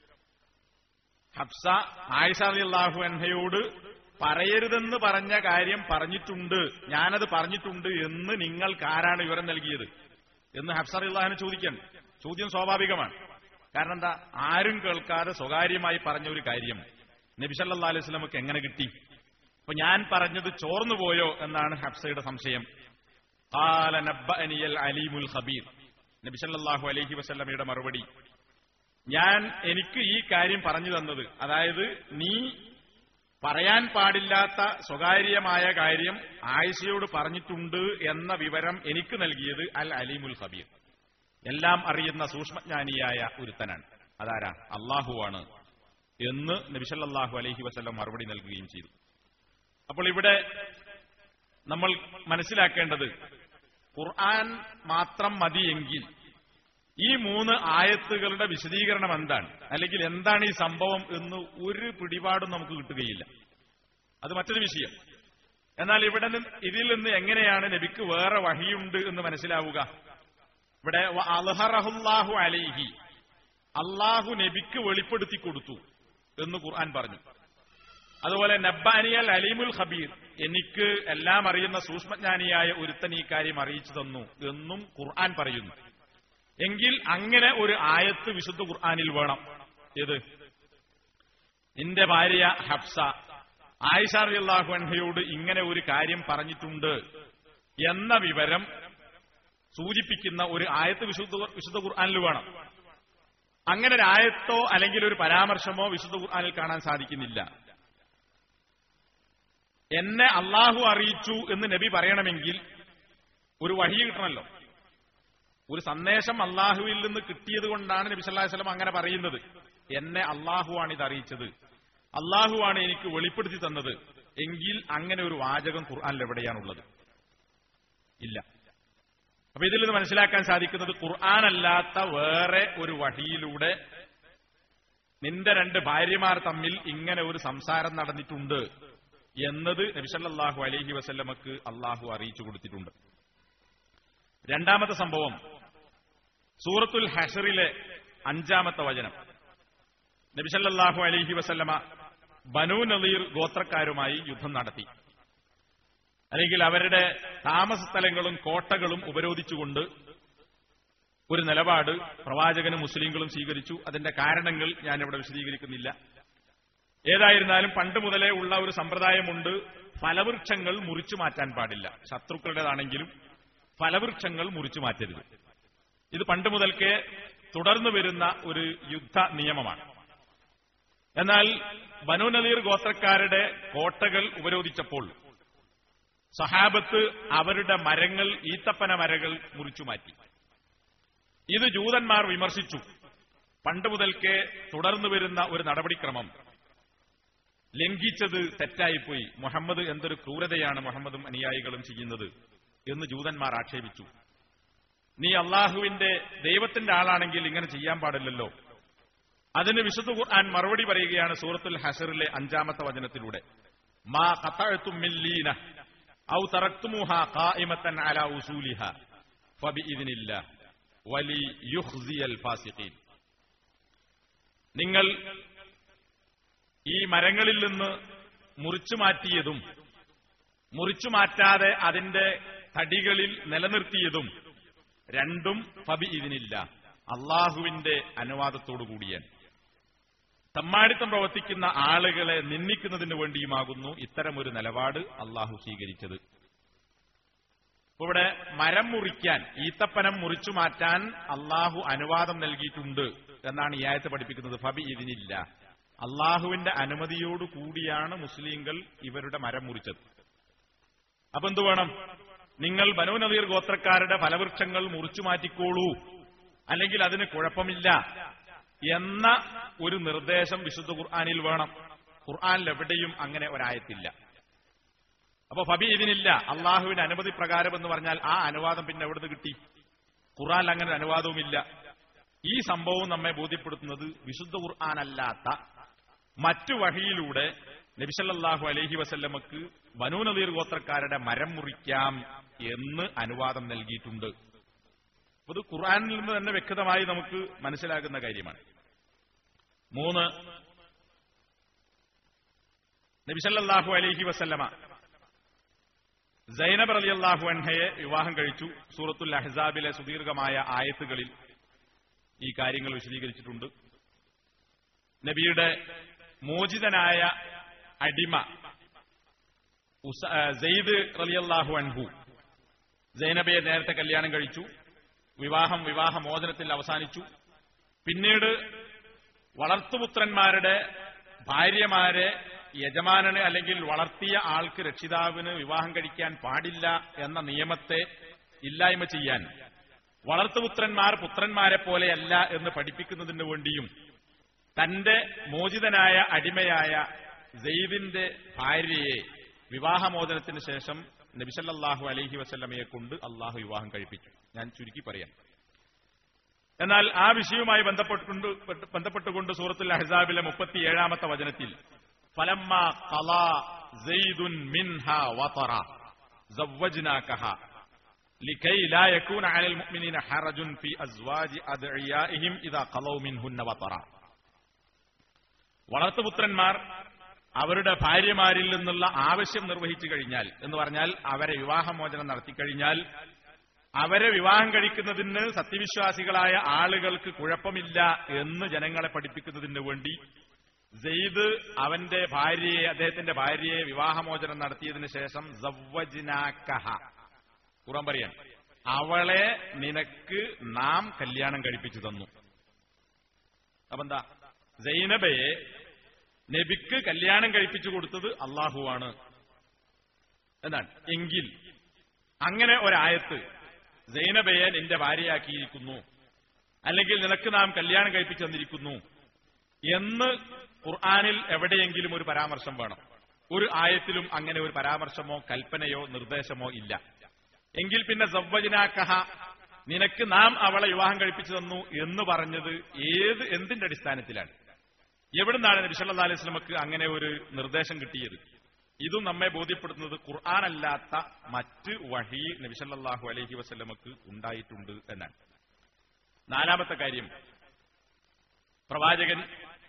ഹഫ്സ ആയിഷ റളിയല്ലാഹു അൻഹയോട് പറയരുതെന്ന് പറഞ്ഞ കാര്യം പറഞ്ഞിട്ടുണ്ട്, ഞാനത് പറഞ്ഞിട്ടുണ്ട് എന്ന് നിങ്ങൾക്ക് ആരാണ് വിവരം നൽകിയത് എന്ന് ഹഫ്സ റളിയല്ലാഹു അൻഹ ചോദിക്കാൻ. ചോദ്യം സ്വാഭാവികമാണ്. കാരണം എന്താ, ആരും കേൾക്കാതെ സ്വകാര്യമായി പറഞ്ഞ ഒരു കാര്യം നബി സല്ലല്ലാഹു അലൈഹി വസല്ലമക്ക് എങ്ങനെ കിട്ടി? അപ്പൊ ഞാൻ പറഞ്ഞത് ചോർന്നുപോയോ എന്നാണ് ഹഫ്സയുടെ സംശയം. ഖാല നബ്ബഅനിയൽ അലീമുൽ ഖബീർ. നബി സല്ലല്ലാഹു അലൈഹി വസല്ലമയുടെ മറുപടി, എനിക്ക് ഈ കാര്യം പറഞ്ഞു തന്നത്, അതായത് നീ പറയാൻ പാടില്ലാത്ത സ്വകാര്യമായ കാര്യം ആയിഷയോട് പറഞ്ഞിട്ടുണ്ട് എന്ന വിവരം എനിക്ക് നൽകിയത് അൽ അലീമുൽ ഖബീർ, എല്ലാം അറിയുന്ന സൂക്ഷ്മജ്ഞാനിയായ ഒരുത്തനാണ്. അതാരാ? അള്ളാഹുവാണ് എന്ന് നബി സല്ലല്ലാഹു അലൈഹി വസല്ലം മറുപടി നൽകുകയും ചെയ്തു. അപ്പോൾ ഇവിടെ നമ്മൾ മനസ്സിലാക്കേണ്ടത്, ഖുർആൻ മാത്രം മതിയെങ്കിൽ ഈ 3 ആയത്തുകളുടെ വിശദീകരണം എന്താണ്, അല്ലെങ്കിൽ എന്താണ് ഈ സംഭവം എന്ന് ഒരു പിടിപാടും നമുക്ക് കിട്ടുകയില്ല. അത് മറ്റൊരു വിഷയം. എന്നാൽ ഇതിൽ നിന്ന് എങ്ങനെയാണ് നബിക്ക് വേറെ വഹിയുണ്ട് എന്ന് മനസ്സിലാവുക? ഇവിടെ അൽഹറഹുല്ലാഹു അലൈഹി, അള്ളാഹു നബിക്ക് വെളിപ്പെടുത്തി കൊടുത്തു എന്ന് ഖുർആൻ പറഞ്ഞു. അതുപോലെ നബ്ബാനിയൽ അലീമുൽ ഖബീർ, എനിക്ക് എല്ലാം അറിയുന്ന സൂക്ഷ്മജ്ഞാനിയായ ഒരുത്തൻ ഈ കാര്യം അറിയിച്ചു തന്നു എന്നും ഖുർആൻ പറയുന്നു. എങ്കിൽ അങ്ങനെ ഒരു ആയത്ത് വിശുദ്ധ ഖുർആനിൽ വേണം. ഏത്? നിന്റെ ഭാര്യ ഹഫ്സ ആയിഷ റളിയല്ലാഹു അൻഹയോട് ഇങ്ങനെ ഒരു കാര്യം പറഞ്ഞിട്ടുണ്ട് എന്ന വിവരം സൂചിപ്പിക്കുന്ന ഒരു ആയത്ത് വിശുദ്ധ ഖുർആനിൽ വേണം. അങ്ങനെ ഒരു ആയത്തോ അല്ലെങ്കിൽ ഒരു പരാമർശമോ വിശുദ്ധ ഖുർആനിൽ കാണാൻ സാധിക്കുന്നില്ല. എന്നെ അള്ളാഹു അറിയിച്ചു എന്ന് നബി പറയണമെങ്കിൽ ഒരു വഹി കിട്ടണമല്ലോ. ഒരു സന്ദേശം അള്ളാഹുവിൽ നിന്ന് കിട്ടിയത് കൊണ്ടാണ് നബി സല്ലല്ലാഹു അലൈഹി വസല്ലം അങ്ങനെ പറയുന്നത്. എന്നെ അള്ളാഹുവാണ് ഇത് അറിയിച്ചത്, അള്ളാഹുവാണ് എനിക്ക് വെളിപ്പെടുത്തി തന്നത് എങ്കിൽ അങ്ങനെ ഒരു വാചകം ഖുർആനിൽ എവിടെയാണുള്ളത്? ഇല്ല. അപ്പൊ ഇതിൽ നിന്ന് മനസ്സിലാക്കാൻ സാധിക്കുന്നത്, ഖുർആനല്ലാത്ത വേറെ ഒരു വഹിയിലൂടെ നിന്റെ 2 ഭാര്യമാർ തമ്മിൽ ഇങ്ങനെ ഒരു സംസാരം നടന്നിട്ടുണ്ട് എന്നത് നബി സല്ലല്ലാഹു അലൈഹി വസല്ലമക്ക് അള്ളാഹു അറിയിച്ചു കൊടുത്തിട്ടുണ്ട്. രണ്ടാമത്തെ സംഭവം സൂറത്തുൽ ഹശ്റിലെ 5-ാമത്തെ വചനം. നബി സല്ലല്ലാഹു അലൈഹി വസല്ലമ ബനൂ നളീർ ഗോത്രക്കാരുമായി യുദ്ധം നടത്തി, അല്ലെങ്കിൽ അവരുടെ താമസ സ്ഥലങ്ങളും കോട്ടകളും ഉപരോധിച്ചുകൊണ്ട് ഒരു നിലപാട് പ്രവാചകനും മുസ്ലിങ്ങളും സ്വീകരിച്ചു. അതിന്റെ കാരണങ്ങൾ ഞാനിവിടെ വിശദീകരിക്കുന്നില്ല. ഏതായിരുന്നാലും പണ്ട് മുതലേ ഉള്ള ഒരു സമ്പ്രദായമുണ്ട്, ഫലവൃക്ഷങ്ങൾ മുറിച്ചു മാറ്റാൻ പാടില്ല. ശത്രുക്കളുടേതാണെങ്കിലും ഫലവൃക്ഷങ്ങൾ മുറിച്ചു മാറ്റരുത്. ഇത് പണ്ട് മുതൽക്കേ തുടർന്നു വരുന്ന ഒരു യുദ്ധ നിയമമാണ്. എന്നാൽ ബനൂ നളീർ ഗോത്രക്കാരുടെ കോട്ടകൾ ഉപരോധിച്ചപ്പോൾ സഹാബത്ത് അവരുടെ മരങ്ങൾ, ഈത്തപ്പന മരങ്ങൾ മുറിച്ചു മാറ്റി. ഇത് ജൂതന്മാർ വിമർശിച്ചു. പണ്ട് മുതൽക്കേ തുടർന്നു വരുന്ന ഒരു നടപടിക്രമം ലംഘിച്ചത് തെറ്റായിപ്പോയി, മുഹമ്മദ് എന്തൊരു ക്രൂരതയാണ് മുഹമ്മദും അനുയായികളും ചെയ്യുന്നത് എന്ന് ജൂതന്മാർ ആക്ഷേപിച്ചു. നീ അള്ളാഹുവിന്റെ ദൈവത്തിന്റെ ആളാണെങ്കിൽ ഇങ്ങനെ ചെയ്യാൻ പാടില്ലല്ലോ. അതിന് വിശുദ്ധ ഖുർആൻ മറുപടി പറയുകയാണ് സൂറത്തുൽ ഹശ്റിലെ 5-ാമത്തെ വചനത്തിലൂടെ. മാ ഖതഅതും മിൻ ലീന ഔ തറക്തുമുഹാ ഖായിമതൻ അലാ ഉസൂലിഹാ ഫബിഇദ്നില്ലാഹ് വലി യുഖ്സിയൽ ഫാസിഖീൻ. നിങ്ങൾ ഈ മരങ്ങളിൽ നിന്ന് മുറിച്ചു മാറ്റിയതും മുറിച്ചു മാറ്റാതെ അതിന്റെ തടികളിൽ നിലനിർത്തിയതും രണ്ടും ഫബിഇദ്നില്ലാഹ്, അള്ളാഹുവിന്റെ അനുവാദത്തോടുകൂടിയാണ്. തമ്മാടിത്തം പ്രവർത്തിക്കുന്ന ആളുകളെ നിന്ദിക്കുന്നതിന് വേണ്ടിയുമാകുന്നു ഇത്തരമൊരു നിലപാട് അള്ളാഹു സ്വീകരിച്ചത്. ഇവിടെ മരം മുറിക്കാൻ, ഈത്തപ്പനം മുറിച്ചു മാറ്റാൻ അള്ളാഹു അനുവാദം നൽകിയിട്ടുണ്ട് എന്നാണ് ഈ ആയത്ത് പഠിപ്പിക്കുന്നത്. ഫബിഇദ്നില്ലാഹ്, അള്ളാഹുവിന്റെ അനുമതിയോടു കൂടിയാണ് മുസ്ലിങ്ങൾ ഇവരുടെ മരം മുറിച്ചത്. അപ്പൊ എന്തു വേണം? നിങ്ങൾ ബനൂ നളീർ ഗോത്രക്കാരുടെ ഫലവൃക്ഷങ്ങൾ മുറിച്ചു മാറ്റിക്കോളൂ, അല്ലെങ്കിൽ അതിന് കുഴപ്പമില്ല എന്ന ഒരു നിർദ്ദേശം വിശുദ്ധ ഖുർആനിൽ വേണം. ഖുർആനിൽ എവിടെയും അങ്ങനെ ഒരായത്തില്ല. അപ്പൊ ഫബിഇദ്നില്ല, അള്ളാഹുവിന്റെ അനുമതി പ്രകാരം എന്ന് പറഞ്ഞാൽ ആ അനുവാദം പിന്നെ എവിടുന്ന് കിട്ടി? ഖുർആനിൽ അങ്ങനെ ഒരു അനുവാദവുമില്ല. ഈ സംഭവം നമ്മെ ബോധ്യപ്പെടുത്തുന്നത് വിശുദ്ധ ഖുർആനല്ലാത്ത മറ്റു വഹിയിലൂടെ നബി സല്ലല്ലാഹു അലൈഹി വസല്ലമക്ക് ബനൂ നളീർ ഗോത്രക്കാരുടെ മരം മുറിക്കാം എന്ന് അനുവാദം നൽകിയിട്ടുണ്ട്. അത് ഖുർആനിൽ നിന്ന് തന്നെ വ്യക്തമായി നമുക്ക് മനസ്സിലാകുന്ന കാര്യമാണ്. 3, നബി സല്ലല്ലാഹു അലൈഹി വസല്ലമ സൈനബ് റളിയല്ലാഹു അൻഹയെ വിവാഹം കഴിച്ചു. സൂറത്തുൽ അഹ്സാബിലെ സുദീർഘമായ ആയത്തുകളിൽ ഈ കാര്യങ്ങൾ വിശദീകരിച്ചിട്ടുണ്ട്. നബിയുടെ മോചിതനായ അടിമ സെയ്ദ് റളിയല്ലാഹു അൻഹു സൈനബയെ നേരത്തെ കല്യാണം കഴിച്ചു. വിവാഹമോചനത്തിൽ അവസാനിച്ചു. പിന്നീട് വളർത്തുപുത്രന്മാരുടെ ഭാര്യമാരെ യജമാനന് അല്ലെങ്കിൽ വളർത്തിയ ആൾക്ക് രക്ഷിതാവിന് വിവാഹം കഴിക്കാൻ പാടില്ല എന്ന നിയമത്തെ ഇല്ലായ്മ ചെയ്യാൻ, വളർത്തുപുത്രന്മാർ പുത്രന്മാരെ പോലെയല്ല എന്ന് പഠിപ്പിക്കുന്നതിന് വേണ്ടിയും തന്റെ മോചിതനായ അടിമയായ സെയ്ദിന്റെ ഭാര്യയെ വിവാഹമോചനത്തിന് ശേഷം നബി സല്ലല്ലാഹു അലൈഹി വസല്ലമയെ കൊണ്ട് അള്ളാഹു വിവാഹം കഴിപ്പിച്ചു. ഞാൻ ചുരുക്കി പറയാം. എന്നാൽ ആ വിഷയവുമായി ബന്ധപ്പെട്ടുകൊണ്ട് സൂറത്തുൽ അഹ്സാബിലെ 37-ാമത്തെ വചനത്തിൽ ഫലമ്മാ ഖളാ സെയ്ദുൻ മിൻഹാ വതറ സവ്വജ്നാകഹ ലകൈ ലാ യകൂന അലൽ മുഅ്മിനീന ഹറജുൻ ഫീ അസ്വാജി അദ്ഇയാഇഹിം ഇദാ ഖളൗ മിൻഹുന്ന വതറ. വളർത്തുപുത്രന്മാർ അവരുടെ ഭാര്യമാരിൽ നിന്നുള്ള ആവശ്യം നിർവഹിച്ചു കഴിഞ്ഞാൽ, എന്ന് പറഞ്ഞാൽ അവരെ വിവാഹമോചനം നടത്തിക്കഴിഞ്ഞാൽ, അവരെ വിവാഹം കഴിക്കുന്നതിന് സത്യവിശ്വാസികളായ ആളുകൾക്ക് കുഴപ്പമില്ല എന്ന് ജനങ്ങളെ പഠിപ്പിക്കുന്നതിന് വേണ്ടി സെയ്ദ് അദ്ദേഹത്തിന്റെ ഭാര്യയെ വിവാഹമോചനം നടത്തിയതിനു ശേഷം സവ്വജ്നാകഹ, ഖുർആൻ പറയാൻ, അവളെ നിനക്ക് നാം കല്യാണം കഴിപ്പിച്ചു തന്നു. അപ്പെന്താ, സൈനബയെ നബിക്ക് കല്യാണം കഴിപ്പിച്ചു കൊടുത്തത് അള്ളാഹുവാണ് എന്നാണ്. എങ്കിൽ അങ്ങനെ ഒരായത്ത് സൈനബയെ നിന്റെ ഭാര്യയാക്കിയിരിക്കുന്നു, അല്ലെങ്കിൽ നിനക്ക് നാം കല്യാണം കഴിപ്പിച്ചു തന്നിരിക്കുന്നു എന്ന് ഖുർആനിൽ എവിടെയെങ്കിലും ഒരു പരാമർശം വേണം. ഒരു ആയത്തിലും അങ്ങനെ ഒരു പരാമർശമോ കൽപ്പനയോ നിർദ്ദേശമോ ഇല്ല. എങ്കിൽ പിന്നെ സവ്വജ്നാകഹ, നിനക്ക് നാം അവളെ വിവാഹം കഴിപ്പിച്ചു തന്നു എന്ന് പറഞ്ഞത് എന്തിന്റെ അടിസ്ഥാനത്തിലാണ്? എവിടുന്നാണ് നബി സല്ലല്ലാഹു അലൈഹി വസല്ലമക്ക് അങ്ങനെ ഒരു നിർദ്ദേശം കിട്ടിയത്? ഇതും നമ്മെ ബോധ്യപ്പെടുത്തുന്നത് ഖുർആനല്ലാത്ത മറ്റ് വഹി നബി സല്ലല്ലാഹു അലൈഹി വസല്ലമക്ക് ഉണ്ടായിട്ടുണ്ട് എന്നാണ്. 4-ാമത്തെ കാര്യം, പ്രവാചകൻ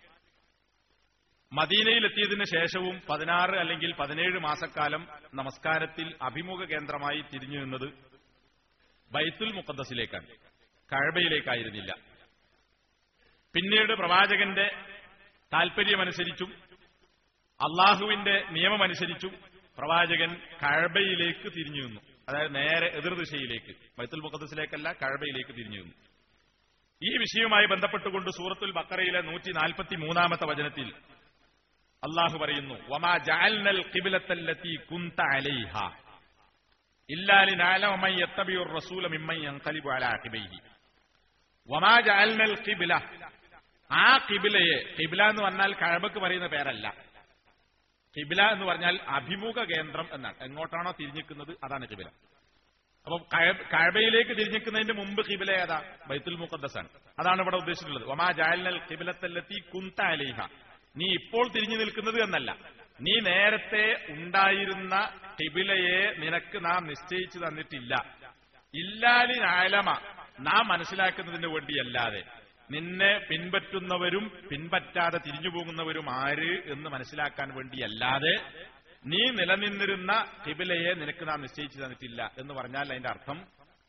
മദീനയിലെത്തിയതിനു ശേഷവും 16 അല്ലെങ്കിൽ 17 മാസക്കാലം നമസ്കാരത്തിൽ അഭിമുഖ കേന്ദ്രമായി തിരിഞ്ഞു നിന്നത് ബൈത്തുൽ മുഖദ്ദസിലേക്കാണ്, കഅബയിലേക്കായിരുന്നില്ല. പിന്നീട് പ്രവാചകന്റെ താൽപര്യമനുസരിച്ചും അള്ളാഹുവിന്റെ നിയമമനുസരിച്ചും പ്രവാചകൻ കഅബയിലേക്ക് തിരിഞ്ഞു നിന്നു. അതായത് നേരെ എതിർദിശയിലേക്ക്, ബൈത്തുൽ മുഖദ്ദസിലേക്കല്ല, കഅബയിലേക്ക് തിരിഞ്ഞു നിന്നു. ഈ വിഷയവുമായി ബന്ധപ്പെട്ടുകൊണ്ട് സൂറത്തുൽ ബഖറയിലെ 143-ാമത്തെ വചനത്തിൽ അള്ളാഹു പറയുന്നു, വമാ ജഅൽനൽ ഖിബ്ലത്തല്ലതി കുൻത അലൈഹാ ഇല്ലാ ലിനഅലമ മൻ യത്തബിഉർ റസൂല മിമ്മൻ യൻഖലിബു അലാ അഖിബൈഹി. വമാ ജഅൽനൽ ഖിബ്ല, ആ ഖിബ്ലയെ, ഖിബ്ല എന്ന് പറഞ്ഞാൽ കഅബക്ക് പറയുന്ന പേരല്ല. ഖിബ്ല എന്ന് പറഞ്ഞാൽ അഭിമുഖ കേന്ദ്രം എന്നാണ്. എങ്ങോട്ടാണോ തിരിഞ്ഞിരിക്കുന്നത് അതാണ് ഖിബ്ല. അപ്പൊ കഅബയിലേക്ക് തിരിഞ്ഞിരിക്കുന്നതിന്റെ മുമ്പ് ഖിബ്ല ഏതാ? ബൈത്തുൽ മുഖദ്ദസാണ്. അതാണ് ഇവിടെ ഉദ്ദേശിച്ചിട്ടുള്ളത്. വമാ ജഅൽനൽ ഖിബ്ലത്തല്ലതി കുൻത അലൈഹ, നീ ഇപ്പോൾ തിരിഞ്ഞു നിൽക്കുന്നത് എന്നല്ല, നീ നേരത്തെ ഉണ്ടായിരുന്ന ഖിബ്ലയെ നിനക്ക് നാം നിശ്ചയിച്ചു തന്നിട്ടില്ല. ഇല്ലാലി ആലമ, നാം മനസ്സിലാക്കുന്നതിന് വേണ്ടിയല്ലാതെ, നിന്നെ പിൻപറ്റുന്നവരും പിൻപറ്റാതെ തിരിഞ്ഞു പോകുന്നവരും ആര് എന്ന് മനസ്സിലാക്കാൻ വേണ്ടിയല്ലാതെ നീ നിലനിന്നിരുന്ന ഖിബ്ലയെ നിനക്ക് നാം നിശ്ചയിച്ചു തന്നിട്ടില്ല എന്ന് പറഞ്ഞാൽ അതിന്റെ അർത്ഥം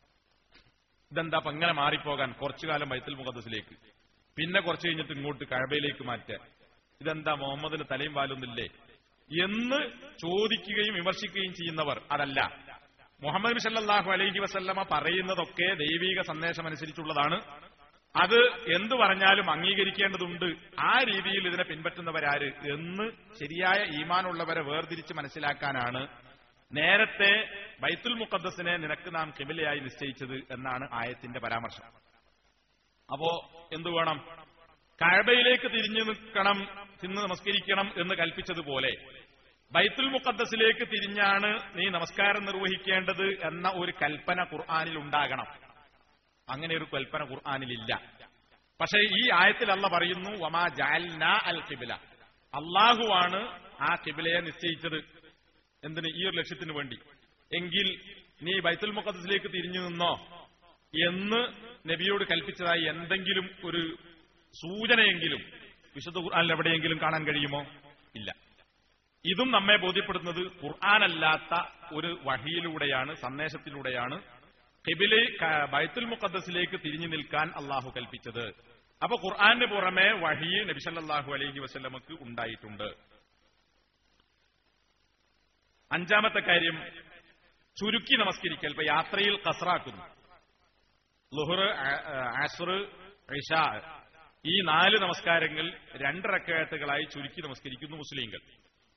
ഇതെന്താ ഇങ്ങനെ മാറിപ്പോകാൻ? കുറച്ചുകാലം ബൈത്തുൽ മുഖദ്ദസിലേക്ക്, പിന്നെ കുറച്ചു കഴിഞ്ഞിട്ട് ഇങ്ങോട്ട് കഅബയിലേക്ക് മാറ്റുക, ഇതെന്താ മുഹമ്മദിന് തലയും വാലൊന്നില്ലേ എന്ന് ചോദിക്കുകയും വിമർശിക്കുകയും ചെയ്യുന്നവർ അതല്ല. മുഹമ്മദ് നബി സല്ലല്ലാഹു അലൈഹി വസല്ലമ പറയുന്നതൊക്കെ ദൈവിക സന്ദേശമനുസരിച്ചുള്ളതാണ്. അത് എന്തു പറഞ്ഞാലും അംഗീകരിക്കേണ്ടതുണ്ട്. ആ രീതിയിൽ ഇതിനെ പിൻപറ്റുന്നവരാര് എന്ന് ശരിയായ ഈമാനുള്ളവരെ വേർതിരിച്ച് മനസ്സിലാക്കാനാണ് നേരത്തെ ബൈത്തുൽ മുഖദ്ദസിനെ നിനക്ക് നാം ഖിബ്ലയായി നിശ്ചയിച്ചത് എന്നാണ് ആയത്തിന്റെ പരാമർശം. അപ്പോ എന്തു വേണം? കഅബയിലേക്ക് തിരിഞ്ഞു നിൽക്കണം, തിന്ന് നമസ്കരിക്കണം എന്ന് കൽപ്പിച്ചതുപോലെ ബൈത്തുൽ മുഖദ്ദസിലേക്ക് തിരിഞ്ഞാണ് നീ നമസ്കാരം നിർവഹിക്കേണ്ടത് എന്ന ഒരു കൽപ്പന ഖുർആനിൽ ഉണ്ടാകണം. അങ്ങനെ ഒരു കൽപ്പന ഖുർആനിലില്ല. പക്ഷേ ഈ ആയത്തിൽ അല്ലാഹു പറയുന്നു, വമാ ജഅൽനാ അൽ ഖിബ്ല, അല്ലാഹുവാണ് ആ ഖിബ്ലയെ നിശ്ചയിച്ചത്. എന്തിന്? ഈ ഒരു ലക്ഷ്യത്തിന് വേണ്ടി. എങ്കിൽ നീ ബൈത്തുൽ മുഖദ്ദസിലേക്ക് തിരിഞ്ഞു നിന്നോ എന്ന് നബിയോട് കൽപ്പിച്ചതായി എന്തെങ്കിലും ഒരു സൂചനയെങ്കിലും വിശുദ്ധ ഖുർആനിൽ എവിടെയെങ്കിലും കാണാൻ കഴിയുമോ? ഇല്ല. ഇതും നമ്മെ ബോധ്യപ്പെടുന്നത് ഖുർആനല്ലാത്ത ഒരു വഹിയിലൂടെയാണ്, സന്ദേശത്തിലൂടെയാണ് ബൈത്തുൽ മുഖദ്ദസിലേക്ക് തിരിഞ്ഞു നിൽക്കാൻ അള്ളാഹു കൽപ്പിച്ചത്. അപ്പൊ ഖുർആന് പുറമെ വഹി നബി സല്ലല്ലാഹു അലൈഹി വസല്ലമക്ക് ഉണ്ടായിട്ടുണ്ട്. 5-ാമത്തെ കാര്യം, ചുരുക്കി നമസ്കരിക്കൽ. ഇപ്പൊ യാത്രയിൽ ഖസ്റാക്കുന്നു. ളുഹർ, അസ്ർ, ഇശാ, ഈ 4 നമസ്കാരങ്ങൾ 2 റക്അത്തുകളായി ചുരുക്കി നമസ്കരിക്കുന്നു മുസ്ലിങ്ങൾ.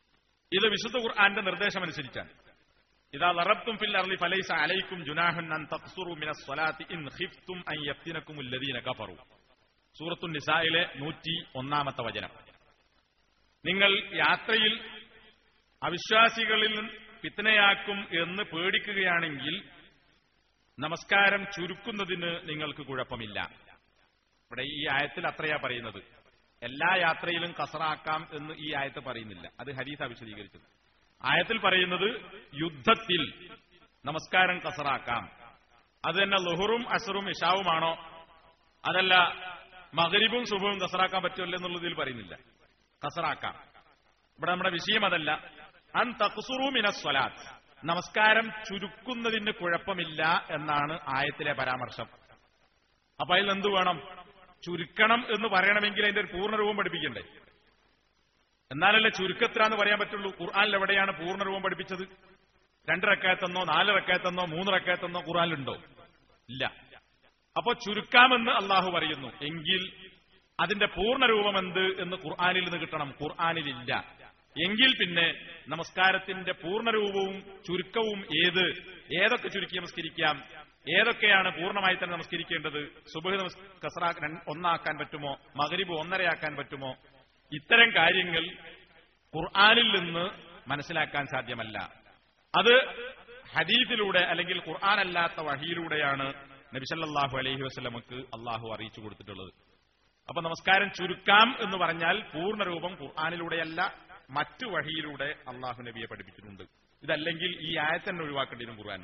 ഇത് വിശുദ്ധ ഖുർആന്റെ നിർദ്ദേശമനുസരിച്ചാണ്. ഇദാ ലറബ്തും ഫിൽ അർളി ഫലൈസ അലൈക്കും ജുനാഹുൻ അൻ തഖ്സുറു മിനസ് സ്വലാത്തി ഇൻ ഖിഫ്തും അൻ യഫ്തിനകുമുൽ ലദീന കഫറു. സൂറത്തുൻ നിസായിലെ 101-ാമത്തെ വചനം. നിങ്ങൾ യാത്രയിൽ അവിശ്വാസികളിൽ ഫിത്നയാക്കും എന്ന് പേടിക്കുകയാണെങ്കിൽ നമസ്കാരം ചുരുക്കുന്നതിന് നിങ്ങൾക്ക് കുഴപ്പമില്ല. ഇവിടെ ഈ ആയത്തിൽ അത്രയാ പറയുന്നത്. എല്ലാ യാത്രയിലും കസറാക്കാം എന്ന് ഈ ആയത്ത് പറയുന്നില്ല. അത് ഹദീസാ വിശദീകരിച്ചത്. ആയത്തിൽ പറയുന്നത് യുദ്ധത്തിൽ നമസ്കാരം കസറാക്കാം. അത് തന്നെ ളുഹറും അസ്റും ഇശാവുമാണോ, അതല്ല മഗ്രിബും സുബഹും കസറാക്കാൻ പറ്റുമല്ലോ എന്നുള്ളതിൽ പറയുന്നില്ല. കസറാക്കാം. ഇവിടെ നമ്മുടെ വിഷയം അതല്ല. അൻ തഖ്സുറു മിനസ് സ്വലാത്ത്, നമസ്കാരം ചുരുക്കുന്നതിന് കുഴപ്പമില്ല എന്നാണ് ആയത്തിലെ പരാമർശം. അപ്പൊ അതിൽ എന്തു വേണം? ചുരുക്കണം എന്ന് പറയണമെങ്കിൽ അതിന്റെ ഒരു പൂർണ്ണരൂപം പഠിപ്പിക്കണ്ടേ? എന്നാലല്ലേ ചുരുക്കത്തിലാന്ന് പറയാൻ പറ്റുള്ളൂ. ഖുർആനിൽ എവിടെയാണ് പൂർണ്ണരൂപം പഠിപ്പിച്ചത്? 2 റക്അത്തെന്നോ 4 റക്അത്തെന്നോ 3 റക്അത്തെന്നോ ഖുർആനിലുണ്ടോ? ഇല്ല. അപ്പോ ചുരുക്കാമെന്ന് അള്ളാഹു പറയുന്നു. എങ്കിൽ അതിന്റെ പൂർണ്ണരൂപം എന്ത് എന്ന് ഖുർആനിൽ നിന്ന് കിട്ടണം. ഖുർആനിലില്ല. എങ്കിൽ പിന്നെ നമസ്കാരത്തിന്റെ പൂർണ്ണരൂപവും ചുരുക്കവും ഏതൊക്കെ ചുരുക്കി നമസ്കരിക്കാം, ഏതൊക്കെയാണ് പൂർണ്ണമായി തന്നെ നമസ്കരിക്കേണ്ടത്, സുബ്ഹ് കസറ 1 ആക്കാൻ പറ്റുമോ, മഗ്രിബ് 1.5 ആക്കാൻ പറ്റുമോ, ഇത്തരം കാര്യങ്ങൾ ഖുർആനിൽ നിന്ന് മനസ്സിലാക്കാൻ സാധ്യമല്ല. അത് ഹദീസിലൂടെ അല്ലെങ്കിൽ ഖുർആൻ അല്ലാത്ത വഹിയിലൂടെയാണ് നബി സല്ലല്ലാഹു അലൈഹി വസല്ലമക്ക് അള്ളാഹു അറിയിച്ചു കൊടുത്തിട്ടുള്ളത്. അപ്പൊ നമസ്കാരം ചുരുക്കാം എന്ന് പറഞ്ഞാൽ പൂർണ്ണരൂപം ഖുർആനിലൂടെയല്ല, മറ്റു വഹിയിലൂടെ അള്ളാഹു നബിയെ പഠിപ്പിച്ചിട്ടുണ്ട്. ഇതല്ലെങ്കിൽ ഈ ആയത്തന്നെ ഒഴിവാക്കേണ്ടി വരും ഖുർആൻ.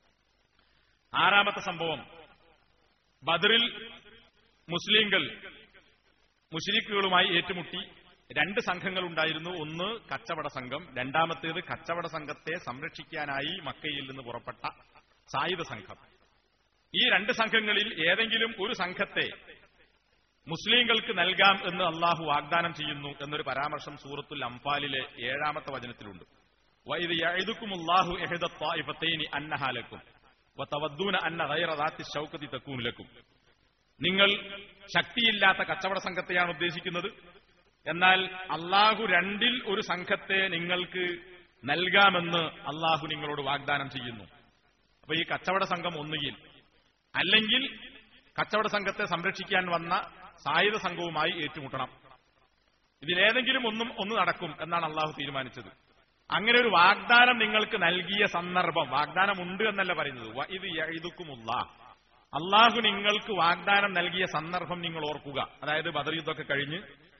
6-ാമത്തെ സംഭവം, ബദറിൽ മുസ്ലിങ്ങൾ മുശ്രിക്കുകളുമായി ഏറ്റുമുട്ടി. 2 സംഘങ്ങൾ ഉണ്ടായിരുന്നു. ഒന്ന് കച്ചവട സംഘം, രണ്ടാമത്തേത് കച്ചവട സംഘത്തെ സംരക്ഷിക്കാനായി മക്കയിൽ നിന്ന് പുറപ്പെട്ട സായുധ സംഘം. ഈ 2 സംഘങ്ങളിൽ ഏതെങ്കിലും ഒരു സംഘത്തെ മുസ്ലിങ്ങൾക്ക് നൽകാം എന്ന് അള്ളാഹു വാഗ്ദാനം ചെയ്യുന്നു എന്നൊരു പരാമർശം സൂറത്തുൽ അംഫാലിലെ 7-ാമത്തെ വചനത്തിലുണ്ട്. വഇദ് യഇദുകുമുല്ലാഹു ഇഹ്ദ ത്വായിഫതൈനി അന്നഹാ ലക്കും വതവദ്ദൂന അന്ന ഗൈറ ദാത്തി ശൗകതി തകൂനു ലക്കും. നിങ്ങൾ ശക്തിയില്ലാത്ത കച്ചവട സംഘത്തെയാണ് ഉദ്ദേശിക്കുന്നത്. എന്നാൽ അള്ളാഹു 2-ൽ ഒരു സംഘത്തെ നിങ്ങൾക്ക് നൽകാമെന്ന് അള്ളാഹു നിങ്ങളോട് വാഗ്ദാനം ചെയ്യുന്നു. അപ്പൊ ഈ കച്ചവട സംഘം ഒന്നുകിൽ അല്ലെങ്കിൽ കച്ചവട സംഘത്തെ സംരക്ഷിക്കാൻ വന്ന സായുധ സംഘവുമായി ഏറ്റുമുട്ടണം. ഇതിലേതെങ്കിലും ഒന്ന് നടക്കും എന്നാണ് അള്ളാഹു തീരുമാനിച്ചത്. അങ്ങനെ ഒരു വാഗ്ദാനം നിങ്ങൾക്ക് നൽകിയ സന്ദർഭം, വാഗ്ദാനം ഉണ്ട് എന്നല്ല പറയുന്നത്, വഇദ് യഇദുകുമുല്ലാഹ്, അള്ളാഹു നിങ്ങൾക്ക് വാഗ്ദാനം നൽകിയ സന്ദർഭം നിങ്ങൾ ഓർക്കുക. അതായത് ബദർ യുദ്ധമൊക്കെ കഴിഞ്ഞ്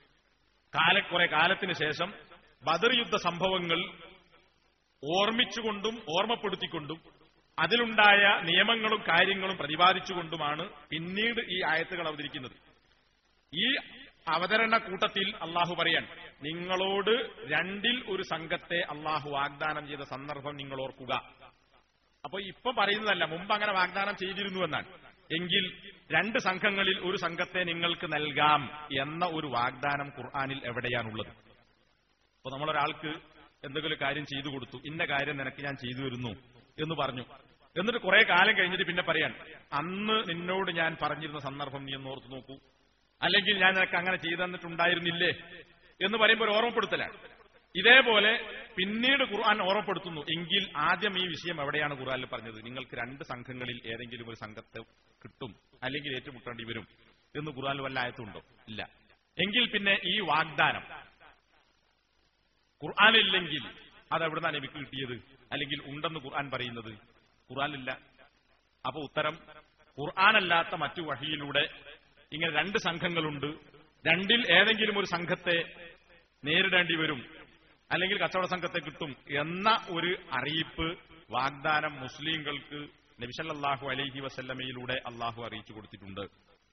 കുറെ കാലത്തിന് ശേഷം ബദർ യുദ്ധ സംഭവങ്ങൾ ഓർമ്മിച്ചുകൊണ്ടും ഓർമ്മപ്പെടുത്തിക്കൊണ്ടും അതിലുണ്ടായ നിയമങ്ങളും കാര്യങ്ങളും പ്രതിപാദിച്ചുകൊണ്ടുമാണ് പിന്നീട് ഈ ആയത്തുകൾ അവതരിക്കുന്നത്. ഈ അവതരണ കൂട്ടത്തിൽ അള്ളാഹു പറയാൻ, നിങ്ങളോട് 2-ൽ ഒരു സംഘത്തെ അള്ളാഹു വാഗ്ദാനം ചെയ്ത സന്ദർഭം നിങ്ങൾ ഓർക്കുക. അപ്പൊ ഇപ്പൊ പറയുന്നതല്ല, മുമ്പ് അങ്ങനെ വാഗ്ദാനം ചെയ്തിരുന്നു എന്നാണ്. എങ്കിൽ 2 സംഘങ്ങളിൽ ഒരു സംഘത്തെ നിങ്ങൾക്ക് നൽകാം എന്ന ഒരു വാഗ്ദാനം ഖുർആനിൽ എവിടെയാണുള്ളത്? അപ്പൊ നമ്മളൊരാൾക്ക് എന്തെങ്കിലും കാര്യം ചെയ്തു കൊടുത്തു, ഇന്ന കാര്യം നിനക്ക് ഞാൻ ചെയ്തു തരുന്നു എന്ന് പറഞ്ഞു. എന്നിട്ട് കുറെ കാലം കഴിഞ്ഞിട്ട് പിന്നെ പറയാൻ, അന്ന് നിന്നോട് ഞാൻ പറഞ്ഞിരുന്ന സന്ദർഭം നീ ഒന്ന് ഓർത്തു നോക്കൂ, അല്ലെങ്കിൽ ഞാൻ നിനക്ക് അങ്ങനെ ചെയ്തു തന്നിട്ടുണ്ടായിരുന്നില്ലേ എന്ന് പറയുമ്പോൾ ഒരു ഓർമ്മപ്പെടുത്തലാണ്. ഇതേപോലെ പിന്നീട് ഖുർആൻ ഓർമ്മപ്പെടുത്തുന്നു. എങ്കിൽ ആദ്യം ഈ വിഷയം എവിടെയാണ് ഖുർആനിൽ പറഞ്ഞത്? നിങ്ങൾക്ക് 2 സംഘങ്ങളിൽ ഏതെങ്കിലും ഒരു സംഘത്തെ കിട്ടും, അല്ലെങ്കിൽ ഏറ്റുമുട്ടേണ്ടി വരും എന്ന് ഖുർആനിൽ വല്ല ആയത്തുണ്ടോ? ഇല്ല. എങ്കിൽ പിന്നെ ഈ വാഗ്ദാനം ഖുർആനില്ലെങ്കിൽ അതെവിടുന്നാണ് നബിക്ക് കിട്ടിയത്? അല്ലെങ്കിൽ ഉണ്ടെന്ന് ഖുർആൻ പറയുന്നത്? ഖുർആനിലില്ല. അപ്പൊ ഉത്തരം, ഖുർആനല്ലാത്ത മറ്റു വഹിയിലൂടെ ഇങ്ങനെ 2 സംഘങ്ങളുണ്ട്, 2-ൽ ഏതെങ്കിലും ഒരു സംഘത്തെ നേരിടേണ്ടി വരും, അല്ലെങ്കിൽ കച്ചവട സംഘത്തെ കിട്ടും എന്ന ഒരു അറിയിപ്പ്, വാഗ്ദാനം മുസ്ലിങ്ങൾക്ക് നബി സല്ലല്ലാഹു അലൈഹി വസല്ലമയിലൂടെ അള്ളാഹു അറിയിച്ചു കൊടുത്തിട്ടുണ്ട്.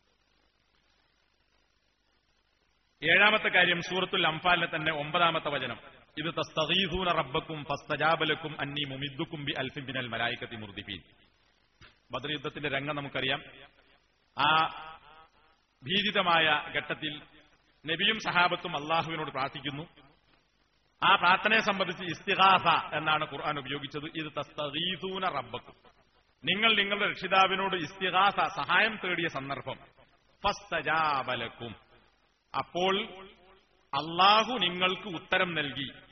7-ാമത്തെ കാര്യം സൂറത്തുൽ അംഫാലിലെ തന്നെ 9-ാമത്തെ വചനം, ഇത് തസ്തഗീസൂന റബ്ബക്കും ഫസ്തജാബ ലക്കും അന്നി മുമിദ്ദുക്കും ബി അൽഫിൻ മിനൽ മലായികത്തി മുർദിഫീൻ. ബദർ യുദ്ധത്തിന്റെ രംഗം നമുക്കറിയാം. ആ ഭീതിതമായ ഘട്ടത്തിൽ നബിയും സഹാബത്തും അള്ളാഹുവിനോട് പ്രാർത്ഥിക്കുന്നു. ആ പ്രാർത്ഥനയെ സംബന്ധിച്ച് ഇസ്തിഗാസ എന്നാണ് ഖുർആൻ ഉപയോഗിച്ചത്. ഇത് തസ്തഗീസൂന റബ്ബക്കും, നിങ്ങൾ നിങ്ങളുടെ രക്ഷിതാവിനോട് ഇസ്തിഗാസ, സഹായം തേടിയ സന്ദർഭം. ഫസ്തജാബ ലക്കും, അപ്പോൾ അള്ളാഹു നിങ്ങൾക്ക് ഉത്തരം നൽകി.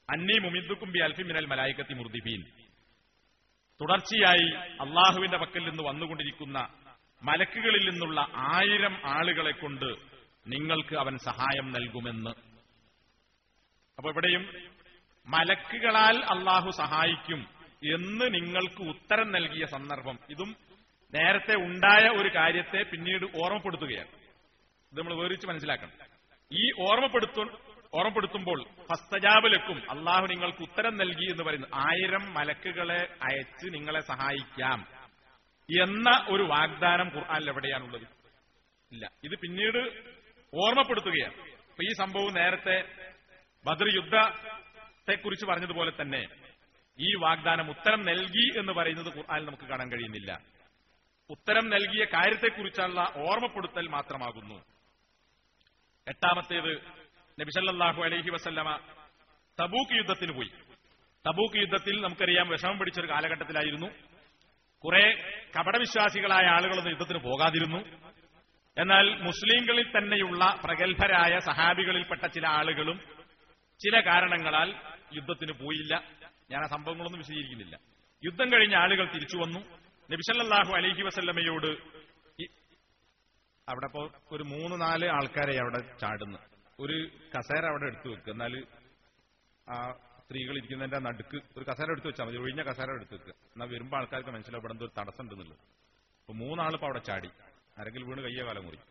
അന്നീ മുമിദ്ദുക്കും ബി അൽഫി മിനൽ മലായികത്തി മുർദിഫീൻ. തുടർച്ചയായി അള്ളാഹുവിന്റെ പക്കൽ നിന്ന് വന്നുകൊണ്ടിരിക്കുന്ന മലക്കുകളിൽ നിന്നുള്ള 1000 ആളുകളെ കൊണ്ട് നിങ്ങൾക്ക് അവൻ സഹായം നൽകുമെന്ന്. അപ്പൊ ഇവിടെയും മലക്കുകളാൽ അള്ളാഹു സഹായിക്കും എന്ന് നിങ്ങൾക്ക് ഉത്തരം നൽകിയ സന്ദർഭം, ഇതും നേരത്തെ ഉണ്ടായ ഒരു കാര്യത്തെ പിന്നീട് ഓർമ്മപ്പെടുത്തുകയാണ്. ഇത് നമ്മൾ വേറിച്ച് മനസ്സിലാക്കണം. ഈ ഓർമ്മപ്പെടുത്തുമ്പോൾ ഫസ്തജാബലക്കും അള്ളാഹു നിങ്ങൾക്ക് ഉത്തരം നൽകി എന്ന് പറയുന്നു. 1000 മലക്കുകളെ അയച്ച് നിങ്ങളെ സഹായിക്കാം എന്ന ഒരു വാഗ്ദാനം ഖുർആനിൽ എവിടെയാണുള്ളത്? ഇല്ല. ഇത് പിന്നീട് ഓർമ്മപ്പെടുത്തുകയാണ്. അപ്പൊ ഈ സംഭവം നേരത്തെ ബദർ യുദ്ധത്തെക്കുറിച്ച് പറഞ്ഞതുപോലെ തന്നെ ഈ വാഗ്ദാനം ഉത്തരം നൽകി എന്ന് പറയുന്നത് ഖുർആനിൽ നമുക്ക് കാണാൻ കഴിയുന്നില്ല. ഉത്തരം നൽകിയ കാര്യത്തെക്കുറിച്ചുള്ള ഓർമ്മപ്പെടുത്തൽ മാത്രമാകുന്നു. 8ാമത്തേത്, നബി സല്ലല്ലാഹു അലൈഹി വസല്ലമ തബൂക്ക് യുദ്ധത്തിന് പോയി. തബൂക്ക് യുദ്ധത്തിൽ നമുക്കറിയാം വിഷമം പിടിച്ചൊരു കാലഘട്ടത്തിലായിരുന്നു. കുറെ കപടവിശ്വാസികളായ ആളുകളൊന്നും യുദ്ധത്തിന് പോകാതിരുന്നു. എന്നാൽ മുസ്ലിങ്ങളിൽ തന്നെയുള്ള പ്രഗത്ഭരായ സഹാബികളിൽപ്പെട്ട ചില ആളുകളും ചില കാരണങ്ങളാൽ യുദ്ധത്തിന് പോയില്ല. ഞാൻ ആ സംഭവങ്ങളൊന്നും വിശദീകരിക്കുന്നില്ല. യുദ്ധം കഴിഞ്ഞ ആളുകൾ തിരിച്ചു വന്നു. നബി സല്ലല്ലാഹു അലൈഹി വസല്ലമയോട് അവിടെ ഇപ്പോ ഒരു 3-4 ആൾക്കാരെ അവിടെ ചാടുന്നു. ഒരു കസേര അവിടെ എടുത്തു വെക്കുക. എന്നാൽ ആ സ്ത്രീകൾ ഇരിക്കുന്നതിന്റെ നടുക്ക് ഒരു കസേര എടുത്തു വെച്ചാൽ മതി, ഒഴിഞ്ഞ കസേര എടുത്തു വെക്കുക. എന്നാൽ വരുമ്പോൾ ആൾക്കാർക്ക് മനസ്സിലാവും ഇവിടെ എന്തോ ഒരു തടസ്സം ഉണ്ടെന്നുള്ളത്. അപ്പൊ 3 ആളിപ്പോ അവിടെ ചാടി. ആരെങ്കിലും വീണ് കയ്യോ കാലം മുറി.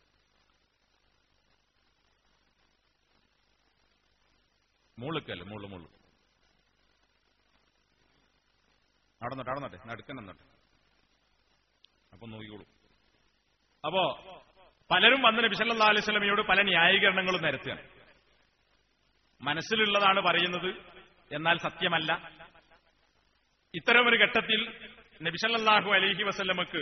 മുള്ളുക്കല്ലേ മുള്ളു അവിടെ നട്ടെ നടുക്കൻ നട്ടെ. അപ്പൊ നോക്കിക്കോളൂ. അപ്പോ പലരും വന്ന് നബി സല്ലല്ലാഹു അലൈഹി വസല്ലമയോട് പല ന്യായീകരണങ്ങളും നിരത്തുകയാണ്. മനസ്സിലുള്ളതാണ് പറയുന്നത്, എന്നാൽ സത്യമല്ല. ഇത്തരമൊരു ഘട്ടത്തിൽ നബി സല്ലല്ലാഹു അലൈഹി വസല്ലമക്ക്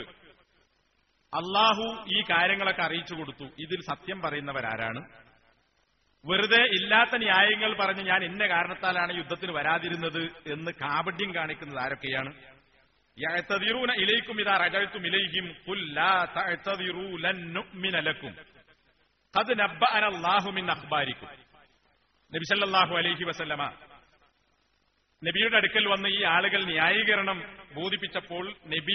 അള്ളാഹു ഈ കാര്യങ്ങളൊക്കെ അറിയിച്ചു കൊടുത്തു. ഇതിൽ സത്യം പറയുന്നവരാരാണ്? വെറുതെ ഇല്ലാത്ത ന്യായങ്ങൾ പറഞ്ഞ് ഞാൻ ഇന്ന കാരണത്താലാണ് യുദ്ധത്തിന് വരാതിരുന്നത് എന്ന് കാപട്യം കാണിക്കുന്നത് ആരൊക്കെയാണ്? യഅ്തദിറൂന ഇലൈക്കും ഇദാ റജഅ്തും ഇലൈഹിം ഖുൽ ലാ തഅ്തദിറൂ ലൻ നുഅ്മിന ലക്കും ഖദ് നബ്ബഅന അല്ലാഹു മിൻ അഖ്ബാരിക്കും. നബി സല്ലല്ലാഹു അലൈഹി വസല്ലമ നബിയുടെ അടുക്കൽ വന്ന് ഈ ആളുകൾ ന്യായീകരണം ബോധിപ്പിച്ചപ്പോൾ നബി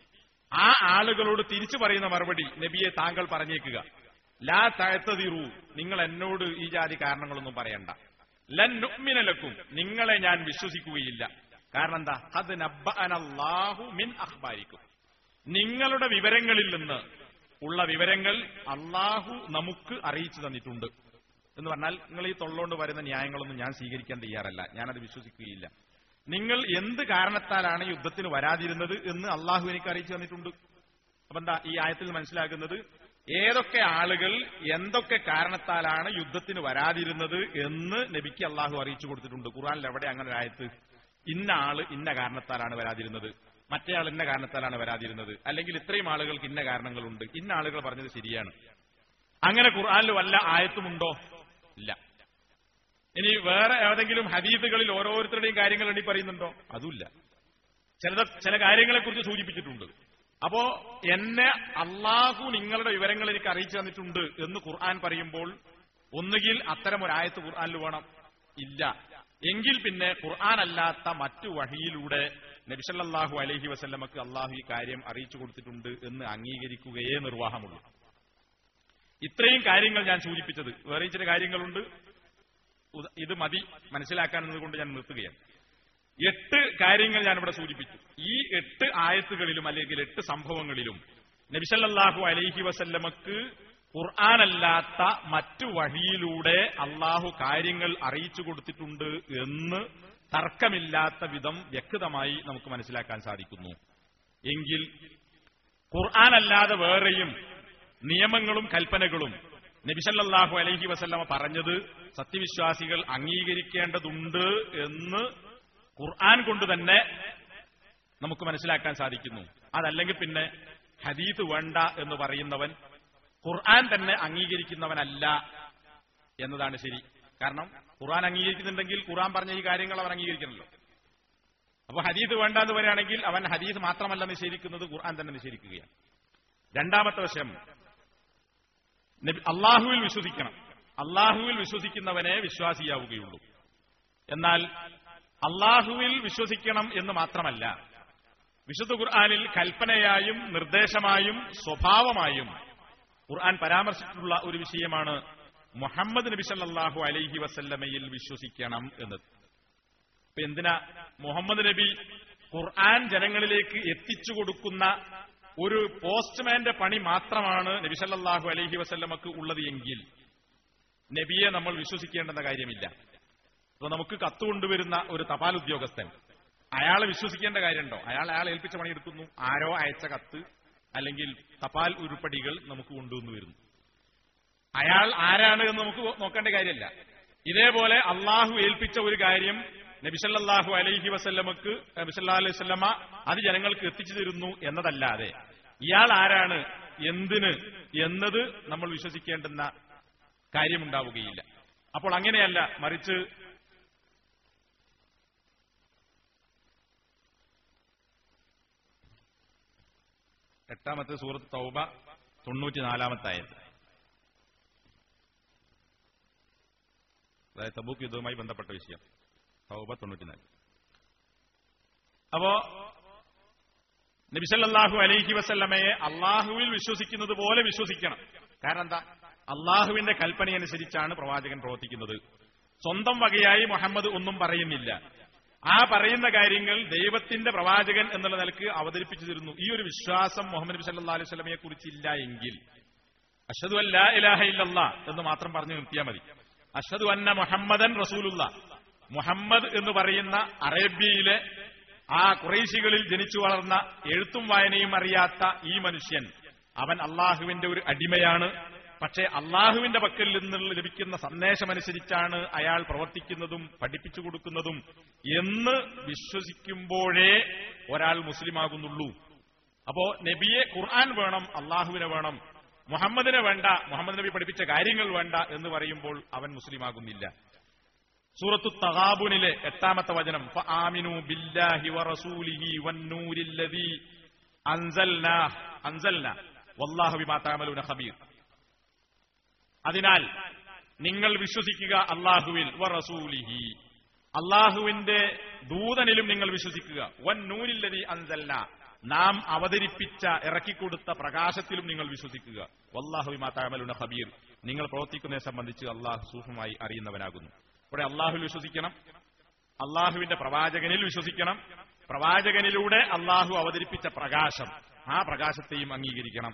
ആ ആളുകളോട് തിരിച്ചു പറയുന്ന മറുപടി, നബിയെ താങ്കൾ പറഞ്ഞേക്കുക, ലാ തഅ്തദിറൂ, നിങ്ങൾ എന്നോട് ഈ ജാതി കാരണങ്ങളൊന്നും പറയണ്ട, ലൻ നുഅ്മിന ലക്കും, നിങ്ങളെ ഞാൻ വിശ്വസിക്കുകയില്ല. കാരണം എന്താ? ഖദ് നബ്ബഅന അല്ലാഹു മിൻ അഖ്ബാരിക്കും, നിങ്ങളുടെ വിവരങ്ങളിൽ നിന്ന് ഉള്ള വിവരങ്ങൾ അള്ളാഹു നമുക്ക് അറിയിച്ചു തന്നിട്ടുണ്ട് എന്ന് പറഞ്ഞാൽ നിങ്ങൾ ഈ തൊള്ളോണ്ട് വരുന്ന ന്യായങ്ങളൊന്നും ഞാൻ സ്വീകരിക്കാൻ തയ്യാറല്ല, ഞാനത് വിശ്വസിക്കുകയില്ല. നിങ്ങൾ എന്ത് കാരണത്താലാണ് യുദ്ധത്തിന് വരാതിരുന്നത് എന്ന് അള്ളാഹു എനിക്ക് അറിയിച്ചു തന്നിട്ടുണ്ട്. അപ്പൊ എന്താ ഈ ആയത്തിൽ മനസ്സിലാക്കുന്നത്? ഏതൊക്കെ ആളുകൾ എന്തൊക്കെ കാരണത്താലാണ് യുദ്ധത്തിന് വരാതിരുന്നത് എന്ന് നബിക്ക് അള്ളാഹു അറിയിച്ചു കൊടുത്തിട്ടുണ്ട്. ഖുർആനിൽ എവിടെ അങ്ങനെ ഒരു ആയത്ത്? ഇന്ന ആള് ഇന്ന കാരണത്താലാണ് വരാതിരുന്നത്, മറ്റേ ആൾ ഇന്ന കാരണത്താലാണ് വരാതിരുന്നത്, അല്ലെങ്കിൽ ഇത്രയും ആളുകൾക്ക് ഇന്ന കാരണങ്ങളുണ്ട്, ഇന്ന ആളുകൾ പറഞ്ഞത് ശരിയാണ്. അങ്ങനെ ഖുർആനിൽ വല്ല ആയത്തുമുണ്ടോ? ഇല്ല. ഇനി വേറെ ഏതെങ്കിലും ഹദീസുകളിൽ ഓരോരുത്തരുടെയും കാര്യങ്ങൾ എണ്ണി പറയുന്നുണ്ടോ? അതുമില്ല. ചില കാര്യങ്ങളെക്കുറിച്ച് സൂചിപ്പിച്ചിട്ടുണ്ട്. അപ്പോ എന്നെ അള്ളാഹു നിങ്ങളുടെ വിവരങ്ങൾ എനിക്ക് അറിയിച്ചു തന്നിട്ടുണ്ട് എന്ന് ഖുർആൻ പറയുമ്പോൾ ഒന്നുകിൽ അത്തരം ഒരായത്ത് ഖുർആനിൽ വേണം, ഇല്ല എങ്കിൽ പിന്നെ ഖുർആൻ അല്ലാത്ത മറ്റു വഹിയിലൂടെ നബി സല്ലല്ലാഹു അലൈഹി വസല്ലമക്ക് അള്ളാഹു ഈ കാര്യം അറിയിച്ചു കൊടുത്തിട്ടുണ്ട് എന്ന് അംഗീകരിക്കുകയേ നിർവാഹമുള്ളൂ. ഇത്രയും കാര്യങ്ങൾ ഞാൻ സൂചിപ്പിച്ചത്. വേറെ ചില കാര്യങ്ങളുണ്ട്, ഇത് മതി മനസ്സിലാക്കാൻ എന്നതുകൊണ്ട് ഞാൻ നിർത്തുകയാണ്. 8 കാര്യങ്ങൾ ഞാനിവിടെ സൂചിപ്പിച്ചു. ഈ 8 ആയത്തുകളിലും അല്ലെങ്കിൽ 8 സംഭവങ്ങളിലും നബി സല്ലല്ലാഹു അലൈഹി വസല്ലമക്ക് ഖുർആനല്ലാത്ത മറ്റു വഴിയിലൂടെ അള്ളാഹു കാര്യങ്ങൾ അറിയിച്ചു കൊടുത്തിട്ടുണ്ട് എന്ന് തർക്കമില്ലാത്ത വിധം വ്യക്തമായി നമുക്ക് മനസ്സിലാക്കാൻ സാധിക്കുന്നു. എങ്കിൽ ഖുർആനല്ലാതെ വേറെയും നിയമങ്ങളും കൽപ്പനകളും നബി സല്ലല്ലാഹു അലൈഹി വസല്ലമ പറഞ്ഞത് സത്യവിശ്വാസികൾ അംഗീകരിക്കേണ്ടതുണ്ട് എന്ന് ഖുർആൻ കൊണ്ട് തന്നെ നമുക്ക് മനസ്സിലാക്കാൻ സാധിക്കുന്നു. അതല്ലെങ്കിൽ പിന്നെ ഹദീസ് വേണ്ട എന്ന് പറയുന്നവൻ ഖുർആൻ തന്നെ അംഗീകരിക്കുന്നവനല്ല എന്നതാണ് ശരി. കാരണം ഖുർആൻ അംഗീകരിക്കുന്നുണ്ടെങ്കിൽ ഖുർആൻ പറഞ്ഞ ഈ കാര്യങ്ങൾ അവൻ അംഗീകരിക്കണമല്ലോ. അപ്പൊ ഹദീസ് വേണ്ട എന്ന് പറയുകയാണെങ്കിൽ അവൻ ഹദീസ് മാത്രമല്ല നിഷേധിക്കുന്നത്, ഖുർആൻ തന്നെ നിഷേധിക്കുകയാണ്. രണ്ടാമത്തെ വശം, അള്ളാഹുവിൽ വിശ്വസിക്കണം. അള്ളാഹുവിൽ വിശ്വസിക്കുന്നവനെ വിശ്വാസിയാവുകയുള്ളൂ. എന്നാൽ അള്ളാഹുവിൽ വിശ്വസിക്കണം എന്ന് മാത്രമല്ല, വിശുദ്ധ ഖുർആനിൽ കൽപ്പനയായും നിർദ്ദേശമായും സ്വഭാവമായും ഖുർആൻ പരാമർശിച്ചിട്ടുള്ള ഒരു വിഷയമാണ് മുഹമ്മദ് നബി സല്ലല്ലാഹു അലൈഹി വസല്ലമയിൽ വിശ്വസിക്കണം എന്നത്. ഇപ്പൊ എന്തിനാ മുഹമ്മദ് നബി ഖുർആൻ ജനങ്ങളിലേക്ക് എത്തിച്ചു കൊടുക്കുന്ന ഒരു പോസ്റ്റ്മാന്റെ പണി മാത്രമാണ് നബി സല്ലല്ലാഹു അലൈഹി വസല്ലമക്ക് ഉള്ളത് എങ്കിൽ നബിയെ നമ്മൾ വിശ്വസിക്കേണ്ടെന്ന കാര്യമില്ല. ഇപ്പൊ നമുക്ക് കത്ത് കൊണ്ടുവരുന്ന ഒരു തപാൽ ഉദ്യോഗസ്ഥൻ, അയാളെ വിശ്വസിക്കേണ്ട കാര്യമുണ്ടോ? അയാൾ ഏൽപ്പിച്ച പണിയെടുക്കുന്നു, ആരോ അയച്ച കത്ത് അല്ലെങ്കിൽ തപാൽ ഉരുപ്പടികൾ നമുക്ക് കൊണ്ടുവന്നു വരുന്നു. അയാൾ ആരാണ് എന്ന് നമുക്ക് നോക്കേണ്ട കാര്യമല്ല. ഇതേപോലെ അള്ളാഹു ഏൽപ്പിച്ച ഒരു കാര്യം നബി സല്ലല്ലാഹു അലൈഹി വസല്ലമക്ക് നബി സല്ലല്ലാഹു അലൈഹി വസല്ലമ അത് ജനങ്ങൾക്ക് എത്തിച്ചു തരുന്നു എന്നതല്ലാതെ ഇയാൾ ആരാണ്, എന്തിന് എന്നത് നമ്മൾ വിശ്വസിക്കേണ്ടുന്ന കാര്യമുണ്ടാവുകയില്ല. അപ്പോൾ അങ്ങനെയല്ല, മറിച്ച് എട്ടാമത്തെ സൂറത്ത് തൗബ 94-ാമത്തെ ആയത്ത്, അതായത് തബൂക്ക് യുദ്ധവുമായി ബന്ധപ്പെട്ട വിഷയം. തൗബ 94. അപ്പോ നബി സല്ലല്ലാഹു അലൈഹി വസല്ലമയെ അള്ളാഹുവിൽ വിശ്വസിക്കുന്നത് പോലെ വിശ്വസിക്കണം. കാരണം എന്താ? അള്ളാഹുവിന്റെ കൽപ്പനയനുസരിച്ചാണ് പ്രവാചകൻ പ്രവർത്തിക്കുന്നത്. സ്വന്തം വകയായി മുഹമ്മദ് ഒന്നും പറയുന്നില്ല. ആ പറയുന്ന കാര്യങ്ങൾ ദൈവത്തിന്റെ പ്രവാചകൻ എന്നുള്ള നിലക്ക് അവതരിപ്പിച്ചു തരുന്നു. ഈ ഒരു വിശ്വാസം മുഹമ്മദ് നബി സല്ലല്ലാഹു അലൈഹി വസല്ലമയെ കുറിച്ചില്ല എങ്കിൽ അഷ്ഹദു അൻ ലാ ഇലാഹ ഇല്ലല്ലാഹ് എന്ന് മാത്രം പറഞ്ഞു നിർത്തിയാൽ മതി. അഷ്ഹദു അന്ന മുഹമ്മദൻ റസൂലുള്ളാഹ്, മുഹമ്മദ് എന്ന് പറയുന്ന അറേബ്യയിലെ ആ ഖുറൈശികളിൽ ജനിച്ചു വളർന്ന എഴുത്തും വായനയും അറിയാത്ത ഈ മനുഷ്യൻ, അവൻ അള്ളാഹുവിന്റെ ഒരു അടിമയാണ്. പക്ഷേ അള്ളാഹുവിന്റെ പക്കൽ നിന്നുള്ള ലഭിക്കുന്ന സന്ദേശമനുസരിച്ചാണ് അയാൾ പ്രവർത്തിക്കുന്നതും പഠിപ്പിച്ചു കൊടുക്കുന്നതും എന്ന് വിശ്വസിക്കുമ്പോഴേ ഒരാൾ മുസ്ലിമാകുന്നുള്ളൂ. അപ്പോ നബിയെ ഖുർആൻ വേണം, അള്ളാഹുവിനെ വേണം, മുഹമ്മദിനെ വേണ്ട, മുഹമ്മദ് നബി പഠിപ്പിച്ച കാര്യങ്ങൾ വേണ്ട എന്ന് പറയുമ്പോൾ അവൻ മുസ്ലിമാകുന്നില്ല. സൂറത്തു തഗാബുനിലെ 8-ാമത്തെ വചനം, ഫആമിനു ബില്ലാഹി വറസൂലിഹി വന്നൂരില്ലദീ അൻസൽനാ വല്ലാഹു ബിമാ തഅമലൂന ഖബീർ. അതിനാൽ നിങ്ങൾ വിശ്വസിക്കുക അല്ലാഹുവിൽ, വറസൂലിഹി അല്ലാഹുവിന്റെ ദൂതനിലും നിങ്ങൾ വിശ്വസിക്കുക, വന്നൂരില്ലദീ അൻസൽനാ നാം അവതരിപ്പിച്ച ഇറക്കിക്കൊടുത്ത പ്രകാശത്തിലും നിങ്ങൾ വിശ്വസിക്കുക, വല്ലാഹു ബിമാ തഅമലൂന ഖബീർ നിങ്ങൾ പ്രവർത്തിക്കുന്നതിനെ സംബന്ധിച്ച് അല്ലാഹു സൂക്ഷ്മമായി അറിയുന്നവനാകുന്നു. ഇവിടെ അള്ളാഹുവിൽ വിശ്വസിക്കണം, അള്ളാഹുവിന്റെ പ്രവാചകനിൽ വിശ്വസിക്കണം, പ്രവാചകനിലൂടെ അള്ളാഹു അവതരിപ്പിച്ച പ്രകാശം, ആ പ്രകാശത്തെയും അംഗീകരിക്കണം.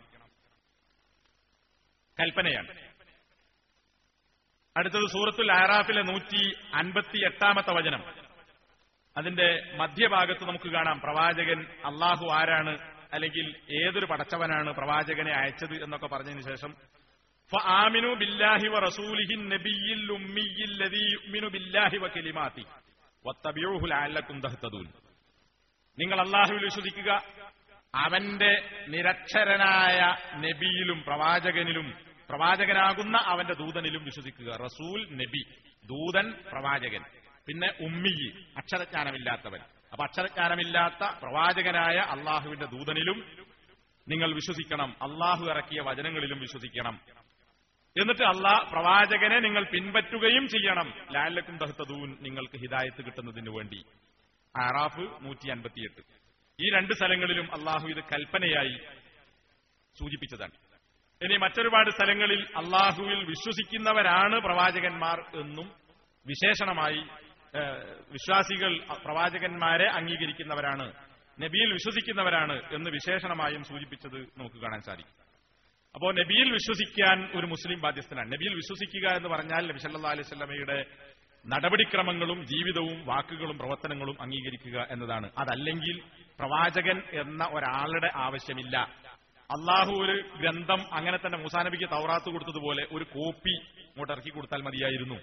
കൽപ്പനയാണ്. അടുത്തത് സൂറത്തുൽ അഅറാഫിലെ 158-ാമത്തെ വചനം. അതിന്റെ മധ്യഭാഗത്ത് നമുക്ക് കാണാം പ്രവാചകൻ അള്ളാഹു ആരാണ്, അല്ലെങ്കിൽ ഏതൊരു പടച്ചവനാണ് പ്രവാചകനെ അയച്ചത് എന്നൊക്കെ പറഞ്ഞതിന് ശേഷം ഫആമിനു ബില്ലാഹി വറസൂലിഹി നബിയിൽ ഉമ്മിയിൽ ലദീ യുഅ്മിനു ബില്ലാഹി വകലിമാതി വത്തബിഊഹു ലഅല്ലകും തഹ്തദൂൻ. നിങ്ങൾ അല്ലാഹുവിൽ വിശ്വസിക്കുക, അവന്റെ നിരക്ഷരനായ നബിയിലും പ്രവാചകനിലും, പ്രവാചകനാകുന്ന അവന്റെ ദൂതനിലും വിശ്വസിക്കുക. റസൂൽ നബി, ദൂതൻ പ്രവാചകൻ, പിന്നെ ഉമ്മി അക്ഷരജ്ഞാനമില്ലാത്തവൻ. അപ്പൊ അക്ഷരജ്ഞാനമില്ലാത്ത പ്രവാചകനായ അള്ളാഹുവിന്റെ ദൂതനിലും നിങ്ങൾ വിശ്വസിക്കണം, അള്ളാഹു ഇറക്കിയ വചനങ്ങളിലും വിശ്വസിക്കണം. എന്നിട്ട് പ്രവാചകനെ നിങ്ങൾ പിൻപറ്റുകയും ചെയ്യണം, ലഅല്ലകും തഹ്തദൂൻ നിങ്ങൾക്ക് ഹിദായത്ത് കിട്ടുന്നതിന് വേണ്ടി. അറാഫ് 158. ഈ 2 സ്ഥലങ്ങളിലും അള്ളാഹു ഇത് കൽപ്പനയായി സൂചിപ്പിച്ചതാണ്. ഇനി മറ്റൊരുപാട് സ്ഥലങ്ങളിൽ അള്ളാഹുവിൽ വിശ്വസിക്കുന്നവരാണ് പ്രവാചകന്മാർ എന്നും വിശേഷണമായി വിശ്വാസികൾ പ്രവാചകന്മാരെ അംഗീകരിക്കുന്നവരാണ്, നബിയിൽ വിശ്വസിക്കുന്നവരാണ് എന്ന് വിശേഷണമായും സൂചിപ്പിച്ചത് നമുക്ക് കാണാൻ സാധിക്കും. അപ്പോ നബിയിൽ വിശ്വസിക്കാൻ ഒരു മുസ്ലിം ബാധ്യസ്ഥനാണ്. നബിയിൽ വിശ്വസിക്കുക എന്ന് പറഞ്ഞാൽ നബി സല്ലല്ലാഹു അലൈഹി വസല്ലമയുടെ നടപടിക്രമങ്ങളും ജീവിതവും വാക്കുകളും പ്രവർത്തനങ്ങളും അംഗീകരിക്കുക എന്നതാണ്. അതല്ലെങ്കിൽ പ്രവാചകൻ എന്ന ഒരാളുടെ ആവശ്യമില്ല. അള്ളാഹു ഒരു ഗ്രന്ഥം അങ്ങനെ തന്നെ മൂസാ നബിക്ക് തൗറാത്ത് കൊടുത്തതുപോലെ ഒരു കോപ്പി ഇങ്ങോട്ട് ഇറക്കി കൊടുത്താൽ മതിയായിരുന്നു.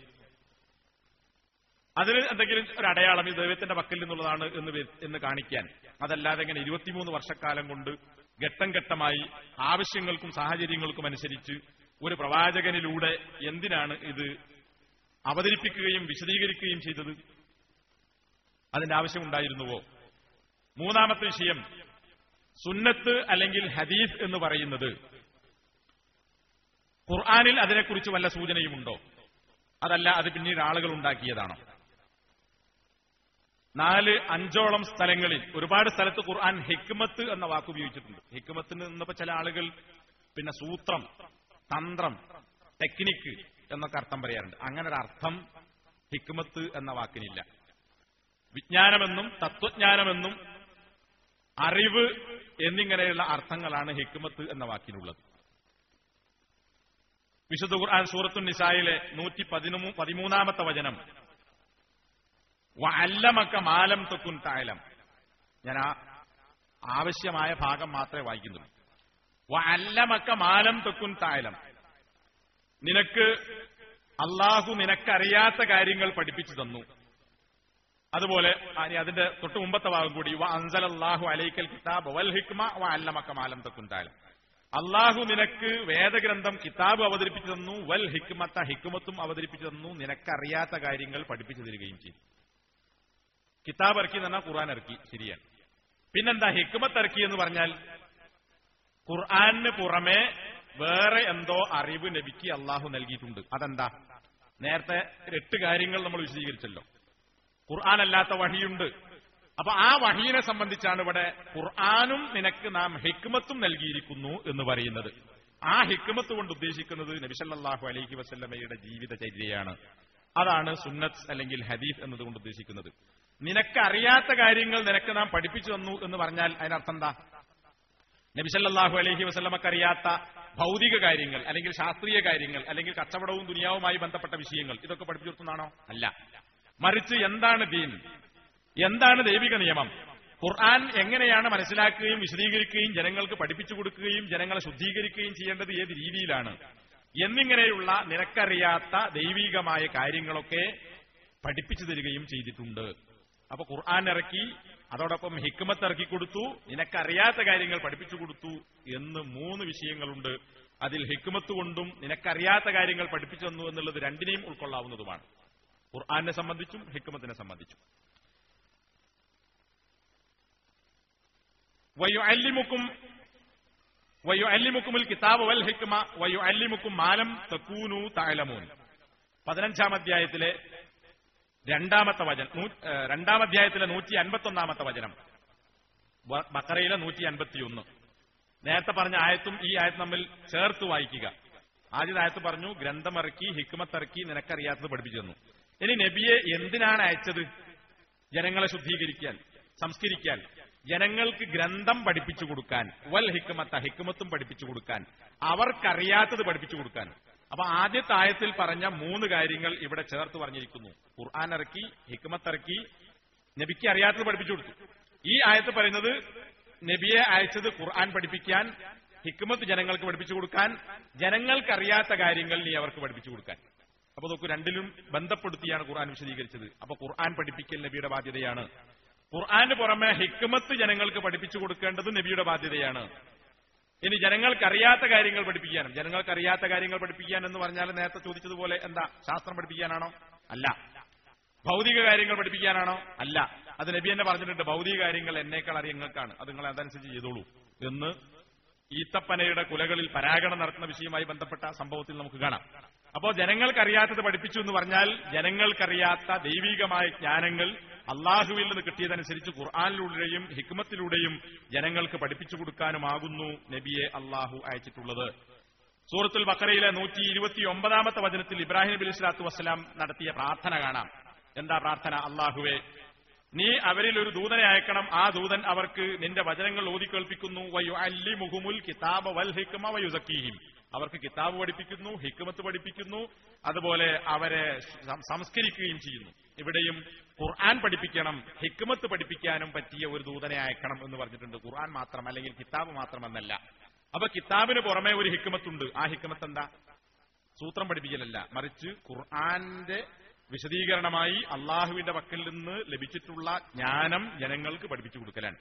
അതിന് എന്തെങ്കിലും ഒരു അടയാളം ഈ ദൈവത്തിന്റെ പക്കൽ നിന്നുള്ളതാണ് എന്ന് കാണിക്കാൻ. അതല്ലാതെ ഇങ്ങനെ 23 വർഷക്കാലം കൊണ്ട് ഘട്ടം ഘട്ടമായി ആവശ്യങ്ങൾക്കും സാഹചര്യങ്ങൾക്കും അനുസരിച്ച് ഒരു പ്രവാചകനിലൂടെ എന്തിനാണ് ഇത് അവതരിപ്പിക്കുകയും വിശദീകരിക്കുകയും ചെയ്തത്? അതിന്റെ ആവശ്യമുണ്ടായിരുന്നുവോ? 3-ാമത്തെ വിഷയം, സുന്നത്ത് അല്ലെങ്കിൽ ഹദീസ് എന്ന് പറയുന്നത് ഖുർആനിൽ അതിനെക്കുറിച്ച് വല്ല സൂചനയുമുണ്ടോ? അതല്ല അത് പിന്നീട് ആളുകൾ ഉണ്ടാക്കിയതാണോ? 4-5 സ്ഥലങ്ങളിൽ ഒരുപാട് സ്ഥലത്ത് ഖുർആൻ ഹിക്മത്ത് എന്ന വാക്ക് ഉപയോഗിച്ചിട്ടുണ്ട്. ഹിക്മത്തിന് നിന്നപ്പോ ചില ആളുകൾ പിന്നെ സൂത്രം, തന്ത്രം, ടെക്നിക്ക് എന്നൊക്കെ അർത്ഥം പറയാറുണ്ട്. അങ്ങനെ ഒരു അർത്ഥം ഹിക്മത്ത് എന്ന വാക്കിനില്ല. വിജ്ഞാനമെന്നും തത്വജ്ഞാനമെന്നും അറിവ് എന്നിങ്ങനെയുള്ള അർത്ഥങ്ങളാണ് ഹിക്മത്ത് എന്ന വാക്കിനുള്ളത്. വിശുദ്ധ ഖുർആൻ സൂറത്തുൻ നിസായിലെ 113 വചനം, വഅല്ലമക മാലം തകുൻ തഅലം. ഞാൻ ആവശ്യമായ ഭാഗം മാത്രമേ വായിക്കുന്നുള്ളൂ. വഅല്ലമക മാലം തകുൻ തഅലം, നിനക്ക് അള്ളാഹു നിനക്കറിയാത്ത കാര്യങ്ങൾ പഠിപ്പിച്ചു തന്നു. അതുപോലെ അതിന്റെ തൊട്ട് മുമ്പത്തെ ഭാഗം കൂടി, വഅൻസലല്ലാഹു അലൈക്കൽ കിതാബ വൽ ഹിക്മ വഅല്ലമക മാലം തകുൻ തഅലം, അള്ളാഹു നിനക്ക് വേദഗ്രന്ഥം കിതാബ് അവതരിപ്പിച്ചു തന്നു, വൽ ഹിക്മത്ത ഹിക്മത്തും അവതരിപ്പിച്ചു തന്നു, നിനക്കറിയാത്ത കാര്യങ്ങൾ പഠിപ്പിച്ചു തരികയും ചെയ്തു. കിതാബ് ഇറക്കി എന്ന് പറഞ്ഞാൽ ഖുർആൻ ഇറക്കി, ശരിയാണ്. പിന്നെന്താ ഹിക്മത്ത് ഇറക്കി എന്ന് പറഞ്ഞാൽ ഖുർആന് പുറമെ വേറെ എന്തോ അറിവ് നബിക്ക് അള്ളാഹു നൽകിയിട്ടുണ്ട്. അതെന്താ? നേരത്തെ 8 കാര്യങ്ങൾ നമ്മൾ വിശദീകരിച്ചല്ലോ. ഖുർആൻ അല്ലാത്ത വഹിയുണ്ട്. അപ്പൊ ആ വഹീനെ സംബന്ധിച്ചാണ് ഇവിടെ ഖുർആനും നിനക്ക് നാം ഹിക്മത്തും നൽകിയിരിക്കുന്നു എന്ന് പറയുന്നത്. ആ ഹിക്മത്ത് കൊണ്ട് ഉദ്ദേശിക്കുന്നത് നബി സല്ലല്ലാഹു അലൈഹി വസല്ലമയുടെ ജീവിതചര്യയാണ്. അതാണ് സുന്നത്ത് അല്ലെങ്കിൽ ഹദീസ് എന്നതുകൊണ്ട് ഉദ്ദേശിക്കുന്നത്. നിനക്ക് അറിയാത്ത കാര്യങ്ങൾ നിനക്ക് നാം പഠിപ്പിച്ചു തന്നു എന്ന് പറഞ്ഞാൽ അതിനർത്ഥം എന്താ? നബി സല്ലല്ലാഹു അലൈഹി വസല്ലമക്ക് അറിയാത്ത ഭൗതിക കാര്യങ്ങൾ അല്ലെങ്കിൽ ശാസ്ത്രീയ കാര്യങ്ങൾ അല്ലെങ്കിൽ കച്ചവടവും ദുനിയാവുമായി ബന്ധപ്പെട്ട വിഷയങ്ങൾ ഇതൊക്കെ പഠിപ്പിച്ചു കൊടുക്കുന്നതാണോ? അല്ല. മറിച്ച് എന്താണ് ദീൻ, എന്താണ് ദൈവിക നിയമം, ഖുർആൻ എങ്ങനെയാണ് മനസ്സിലാക്കുകയും വിശദീകരിക്കുകയും ജനങ്ങൾക്ക് പഠിപ്പിച്ചു കൊടുക്കുകയും ജനങ്ങളെ ശുദ്ധീകരിക്കുകയും ചെയ്യേണ്ടത് ഏത് രീതിയിലാണ് എന്നിങ്ങനെയുള്ള നിനക്കറിയാത്ത ദൈവികമായ കാര്യങ്ങളൊക്കെ പഠിപ്പിച്ചു തരികയും ചെയ്തിട്ടുണ്ട്. അപ്പൊ ഖുർആൻ ഇറക്കി, അതോടൊപ്പം ഹിക്മത്ത് ഇറക്കി കൊടുത്തു, നിനക്കറിയാത്ത കാര്യങ്ങൾ പഠിപ്പിച്ചു കൊടുത്തു എന്ന് 3 വിഷയങ്ങളുണ്ട്. അതിൽ ഹിക്മത്ത് കൊണ്ടും നിനക്കറിയാത്ത കാര്യങ്ങൾ പഠിപ്പിച്ചു തന്നു എന്നുള്ളത് രണ്ടിനെയും ഉൾക്കൊള്ളാവുന്നതുമാണ്, ഖുർആനെ സംബന്ധിച്ചും ഹിക്മത്തിനെ സംബന്ധിച്ചും. വയുഅല്ലിമുക്കുമുൽ കിതാബ വൽ ഹിക്മ വയുഅല്ലിമുക്കും മാ ലം തകൂനൂ തഅലമൂൻ. 15-ാം അധ്യായത്തിലെ 2-ാമത്തെ വചനം, 2-ാം അധ്യായത്തിലെ 151-ാമത്തെ വചനം, ബഖറയിലെ 151. നേരത്തെ പറഞ്ഞ ആയത്തും ഈ ആയത്തും തമ്മിൽ ചേർത്ത് വായിക്കുക. ആദ്യത്തെ ആയത്ത് പറഞ്ഞു ഗ്രന്ഥമിറക്കി ഹിക്മത്തിറക്കി നിനക്കറിയാത്തത് പഠിപ്പിച്ചു തന്നു. ഇനി നബിയെ എന്തിനാണ് അയച്ചത്? ജനങ്ങളെ ശുദ്ധീകരിക്കാൻ, സംസ്കരിക്കാൻ, ജനങ്ങൾക്ക് ഗ്രന്ഥം പഠിപ്പിച്ചു കൊടുക്കാൻ, വൽ ഹിക്മത്ത ഹിക്മത്തും പഠിപ്പിച്ചു കൊടുക്കാൻ, അവർക്കറിയാത്തത് പഠിപ്പിച്ചു കൊടുക്കാൻ. അപ്പൊ ആദ്യത്തെ ആയത്തിൽ പറഞ്ഞ 3 കാര്യങ്ങൾ ഇവിടെ ചേർത്ത് പറഞ്ഞിരിക്കുന്നു. ഖുർആൻ ഇറക്കി, ഹിക്മത്ത് ഇറക്കി, നബിക്ക് അറിയാത്തത് പഠിപ്പിച്ചു കൊടുത്തു. ഈ ആയത്ത് പറയുന്നത് നബിയെ അയച്ചത് ഖുർആൻ പഠിപ്പിക്കാൻ, ഹിക്മത്ത് ജനങ്ങൾക്ക് പഠിപ്പിച്ചു കൊടുക്കാൻ, ജനങ്ങൾക്കറിയാത്ത കാര്യങ്ങൾ നീ അവർക്ക് പഠിപ്പിച്ചു കൊടുക്കാൻ. അപ്പൊ നോക്കൂ, രണ്ടിലും ബന്ധപ്പെടുത്തിയാണ് ഖുർആൻ വിശദീകരിച്ചത്. അപ്പൊ ഖുർആൻ പഠിപ്പിക്കൽ നബിയുടെ ബാധ്യതയാണ്. ഖുർആന് പുറമെ ഹിക്മത്ത് ജനങ്ങൾക്ക് പഠിപ്പിച്ചു കൊടുക്കേണ്ടത് നബിയുടെ ബാധ്യതയാണ്. ഇനി ജനങ്ങൾക്കറിയാത്ത കാര്യങ്ങൾ പഠിപ്പിക്കാനും, ജനങ്ങൾക്കറിയാത്ത കാര്യങ്ങൾ പഠിപ്പിക്കാൻ എന്ന് പറഞ്ഞാൽ നേരത്തെ ചോദിച്ചതുപോലെ എന്താ, ശാസ്ത്രം പഠിപ്പിക്കാനാണോ? അല്ല. ഭൗതിക കാര്യങ്ങൾ പഠിപ്പിക്കാനാണോ? അല്ല. അത് നബി തന്നെ പറഞ്ഞിട്ടുണ്ട്, ഭൗതിക കാര്യങ്ങൾ എന്നേക്കാൾ അറിയാൻ നിങ്ങൾക്കാണ്, അത് നിങ്ങൾ അതനുസരിച്ച് ചെയ്തോളൂ എന്ന് ഈത്തപ്പനയുടെ കുലകളിൽ പരാഗണം നടത്തുന്ന വിഷയവുമായി ബന്ധപ്പെട്ട സംഭവത്തിൽ നമുക്ക് കാണാം. അപ്പോ ജനങ്ങൾക്കറിയാത്തത് പഠിപ്പിച്ചു എന്ന് പറഞ്ഞാൽ ജനങ്ങൾക്കറിയാത്ത ദൈവികമായ ജ്ഞാനങ്ങൾ അള്ളാഹുവിൽ നിന്ന് കിട്ടിയതനുസരിച്ച് ഖുർആനിലൂടെയും ഹിക്മത്തിലൂടെയും ജനങ്ങൾക്ക് പഠിപ്പിച്ചു കൊടുക്കാനുമാകുന്നു നബിയെ അള്ളാഹു അയച്ചിട്ടുള്ളത്. സൂറത്തുൽ ബഖറയിലെ 129-ാമത്തെ വചനത്തിൽ ഇബ്രാഹിം നബി സ്വല്ലല്ലാഹു അലൈഹി വസല്ലം നടത്തിയ പ്രാർത്ഥന കാണാം. എന്താ പ്രാർത്ഥന? അള്ളാഹുവേ, നീ അവരിൽ ഒരു ദൂതനെ അയക്കണം, ആ ദൂതൻ അവർക്ക് നിന്റെ വചനങ്ങൾ ഓതിക്കേൾപ്പിക്കുന്നു, വയുഅല്ലിമുഹുമുൽ കിതാബ വൽ ഹിക്മ വയുസക്കീഹിം, അവർക്ക് കിതാബ് പഠിപ്പിക്കുന്നു, ഹിക്മത്ത് പഠിപ്പിക്കുന്നു, അതുപോലെ അവരെ സംസ്കരിക്കുകയും ചെയ്യുന്നു. ഇവിടെയും ഖുർആൻ പഠിപ്പിക്കണം, ഹിക്മത്ത് പഠിപ്പിക്കാനും പറ്റിയ ഒരു ദൂതനെ അയക്കണം എന്ന് പറഞ്ഞിട്ടുണ്ട്. ഖുർആൻ മാത്രം അല്ലെങ്കിൽ കിതാബ് മാത്രമെന്നല്ല. അപ്പൊ കിതാബിന് പുറമെ ഒരു ഹിക്മത്തുണ്ട്. ആ ഹിക്മത്ത് എന്താ? സൂത്രം പഠിപ്പിക്കലല്ല, മറിച്ച് ഖുർആന്റെ വിശദീകരണമായി അള്ളാഹുവിന്റെ പക്കൽ നിന്ന് ലഭിച്ചിട്ടുള്ള ജ്ഞാനം ജനങ്ങൾക്ക് പഠിപ്പിച്ചു കൊടുക്കലാണ്.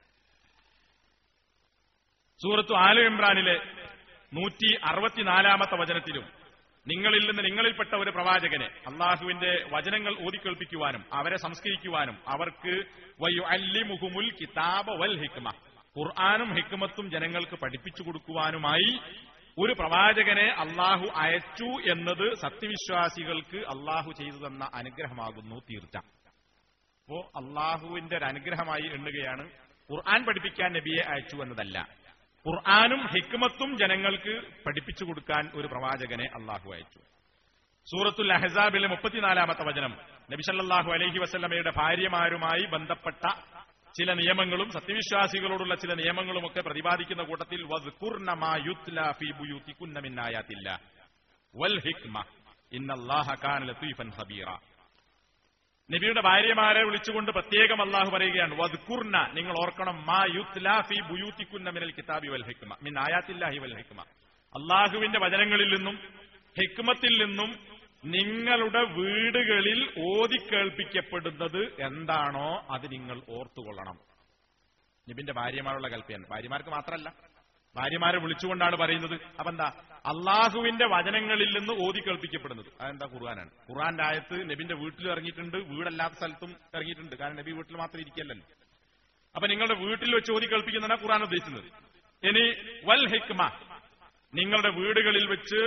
സൂറത്തു ആല ഇമ്രാനിലെ 164-ാമത്തെ വചനത്തിലും നിങ്ങളിൽ നിന്ന് നിങ്ങളിൽപ്പെട്ട ഒരു പ്രവാചകനെ അള്ളാഹുവിന്റെ വചനങ്ങൾ ഓതിക്കേൾപ്പിക്കുവാനും അവരെ സംസ്കരിക്കുവാനും അവർക്ക് വയുഅല്ലിമുഹുമുൽ കിതാബ വൽ ഹിക്മ, ഖുർആനും ഹിക്മത്തും ജനങ്ങൾക്ക് പഠിപ്പിച്ചു കൊടുക്കുവാനുമായി ഒരു പ്രവാചകനെ അള്ളാഹു അയച്ചു എന്നത് സത്യവിശ്വാസികൾക്ക് അള്ളാഹു ചെയ്തു തന്ന അനുഗ്രഹമാകുന്നു തീർച്ച. അപ്പോ അള്ളാഹുവിന്റെ ഒരു അനുഗ്രഹമായി എണ്ണുകയാണ്. ഖുർആൻ പഠിപ്പിക്കാൻ നബിയെ അയച്ചു എന്നതല്ല, ഖുർആനും ഹിക്മത്തും ജനങ്ങൾക്ക് പഠിപ്പിച്ചു കൊടുക്കാൻ ഒരു പ്രവാചകനെ അള്ളാഹു അയച്ചു. സൂറത്തുൽ അഹ്സാബിലെ 34-ാമത്തെ വചനം നബി സല്ലല്ലാഹു അലൈഹി വസല്ലമയുടെ ഭാര്യമാരുമായി ബന്ധപ്പെട്ട ചില നിയമങ്ങളും സത്യവിശ്വാസികളോടുള്ള ചില നിയമങ്ങളുമൊക്കെ പ്രതിപാദിക്കുന്ന കൂട്ടത്തിൽ വദ്കുർന മാ യുത്ലാ ഫീ ബുയൂതികുന്ന മിൻ ആയാത്തില്ലാ വൽ ഹിക്മ ഇന്നല്ലാഹ കാന ലതീഫൻ ഖബീറ. നബിയുടെ ഭാര്യമാരെ വിളിച്ചുകൊണ്ട് പ്രത്യേകം അള്ളാഹു പറയുകയാണ്, വദ്കുർന, നിങ്ങൾ ഓർക്കണം, മാ യുത്ലാ ഫീ ബുയൂതികുന്ന മിനൽ കിതാബി വൽ ഹിക്മ മിൻ ആയാത്തില്ലാഹി വൽ ഹിക്മ, അള്ളാഹുവിന്റെ വചനങ്ങളിൽ നിന്നും ഹിക്മത്തിൽ നിന്നും നിങ്ങളുടെ വീടുകളിൽ ഓതിക്കേൾപ്പിക്കപ്പെടുന്നത് എന്താണോ അത് നിങ്ങൾ ഓർത്തുകൊള്ളണം. നബിന്റെ ഭാര്യമാരുള്ള കൽപ്പന, ഭാര്യമാർക്ക് മാത്രമല്ല, ഭാര്യമാരെ വിളിച്ചുകൊണ്ടാണ് പറയുന്നത്. അപ്പൊ എന്താ, അള്ളാഹുവിന്റെ വചനങ്ങളിൽ നിന്ന് ഓതിക്കേൾപ്പിക്കപ്പെടുന്നത് അതെന്താ? ഖുർആനാണ്. ഖുർആന്റെ ആയത്ത് നബിന്റെ വീട്ടിൽ ഇറങ്ങിയിട്ടുണ്ട്, വീടല്ലാത്ത സ്ഥലത്തും ഇറങ്ങിയിട്ടുണ്ട്. കാരണം നബി വീട്ടിൽ മാത്രം ഇരിക്കല്ലല്ലോ. അപ്പൊ നിങ്ങളുടെ വീട്ടിൽ വെച്ച് ഓതിക്കേൾപ്പിക്കുന്നതാണ് ഖുർആൻ ഉദ്ദേശിക്കുന്നത്. ഇനി വൽ ഹിക്മ, നിങ്ങളുടെ വീടുകളിൽ വെച്ച്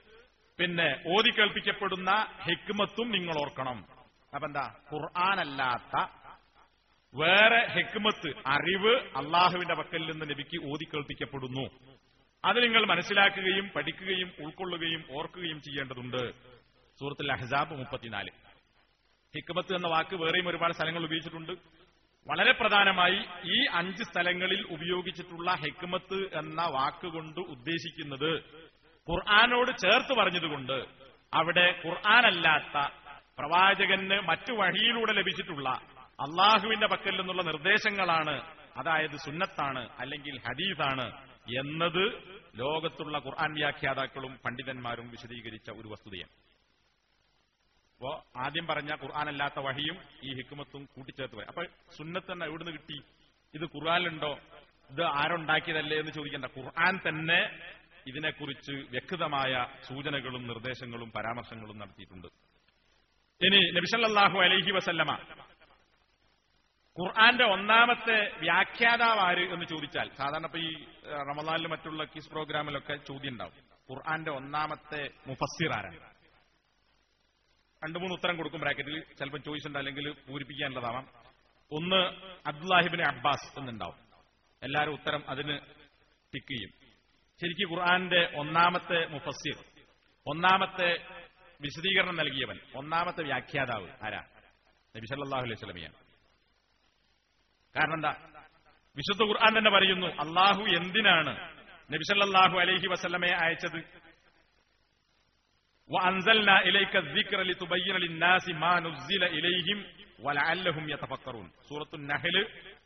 ഓതിക്കേൾപ്പിക്കപ്പെടുന്ന ഹിക്മത്തും നിങ്ങൾ ഓർക്കണം. അപ്പൊ എന്താ, ഖുർആനല്ലാത്ത വേറെ ഹിക്മത്ത്, അറിവ് അള്ളാഹുവിന്റെ പക്കൽ നിന്ന് നബിക്ക് ഓതിക്കേൾപ്പിക്കപ്പെടുന്നു. അത് നിങ്ങൾ മനസ്സിലാക്കുകയും പഠിക്കുകയും ഉൾക്കൊള്ളുകയും ഓർക്കുകയും ചെയ്യേണ്ടതുണ്ട്. സൂറത്തുൽ അഹ്സാബ് 34. ഹിക്മത്ത് എന്ന വാക്ക് വേറെയും ഒരുപാട് സ്ഥലങ്ങൾ ഉപയോഗിച്ചിട്ടുണ്ട്. വളരെ പ്രധാനമായി ഈ 5 സ്ഥലങ്ങളിൽ ഉപയോഗിച്ചിട്ടുള്ള ഹിക്മത്ത് എന്ന വാക്കുകൊണ്ട് ഉദ്ദേശിക്കുന്നത് ഖുർആനോട് ചേർത്ത് പറഞ്ഞതുകൊണ്ട് അവിടെ ഖുർആനല്ലാത്ത പ്രവാചകന് മറ്റു വഹിയിലൂടെ ലഭിച്ചിട്ടുള്ള അള്ളാഹുവിന്റെ പക്കൽ നിന്നുള്ള നിർദ്ദേശങ്ങളാണ്, അതായത് സുന്നത്താണ് അല്ലെങ്കിൽ ഹദീസാണ് എന്നത് ലോകത്തുള്ള ഖുർആൻ വ്യാഖ്യാതാക്കളും പണ്ഡിതന്മാരും വിശദീകരിച്ച ഒരു വസ്തുതയാണ്. അപ്പോ ആദ്യം പറഞ്ഞ ഖുർആനല്ലാത്ത വഹിയും ഈ ഹിക്മത്തും കൂട്ടിച്ചേർത്ത് പറയും. അപ്പൊ സുന്നത്ത് തന്നെ എവിടുന്ന് കിട്ടി? ഇത് ഖുർആനിലുണ്ടോ? ഇത് ആരുണ്ടാക്കിയതല്ലേ എന്ന് ചോദിക്കേണ്ട. ഖുർആൻ തന്നെ ഇതിനെക്കുറിച്ച് വ്യക്തമായ സൂചനകളും നിർദ്ദേശങ്ങളും പരാമർശങ്ങളും നടത്തിയിട്ടുണ്ട്. ഇനി നബി സല്ലല്ലാഹു അലൈഹി വസല്ലമ ഖുർആന്റെ ഒന്നാമത്തെ വ്യാഖ്യാതാവ് ആര് എന്ന് ചോദിച്ചാൽ, സാധാരണ ഇപ്പൊ ഈ റമദാനിലും മറ്റുള്ള കിസ് പ്രോഗ്രാമിലൊക്കെ ചോദ്യം ഉണ്ടാവും, ഖുർആന്റെ ഒന്നാമത്തെ മുഫസ്സിർ ആരാണ്? 2-3 ഉത്തരം കൊടുക്കും ബ്രാക്കറ്റിൽ. ചിലപ്പോൾ ചോയ്സ് ഉണ്ട്, അല്ലെങ്കിൽ പൂരിപ്പിക്കാനുള്ളതാവാം. ഒന്ന് അബ്ദുല്ലാഹിബ്നു അബ്ബാസ് എന്നുണ്ടാവും. എല്ലാവരും ഉത്തരം അതിന് ടിക്ക് ചെയ്യും. ശരിക്കും ഖുർആന്റെ ഒന്നാമത്തെ മുഫസ്സിർ, ഒന്നാമത്തെ വിശദീകരണം നൽകിയവൻ, ഒന്നാമത്തെ വ്യാഖ്യാതാവ് ആരാ? നബി സല്ലല്ലാഹു അലൈഹി വസല്ലമയാണ്. കാരണം എന്താ? വിശുദ്ധ ഖുർആൻ തന്നെ പറയുന്നു, അള്ളാഹു എന്തിനാണ് നബി സല്ലല്ലാഹു അലൈഹി വസല്ലമയെ അയച്ചത്? വഅൻസൽനാ ഇലൈക الذിക്ര ലിതുബയ്യിന ലിന്നാസി മാ നുസ്സില ഇലൈഹിം വലഅല്ലഹും യതഫക്കറൂൻ. സൂറത്തുൻ നഹ്ൽ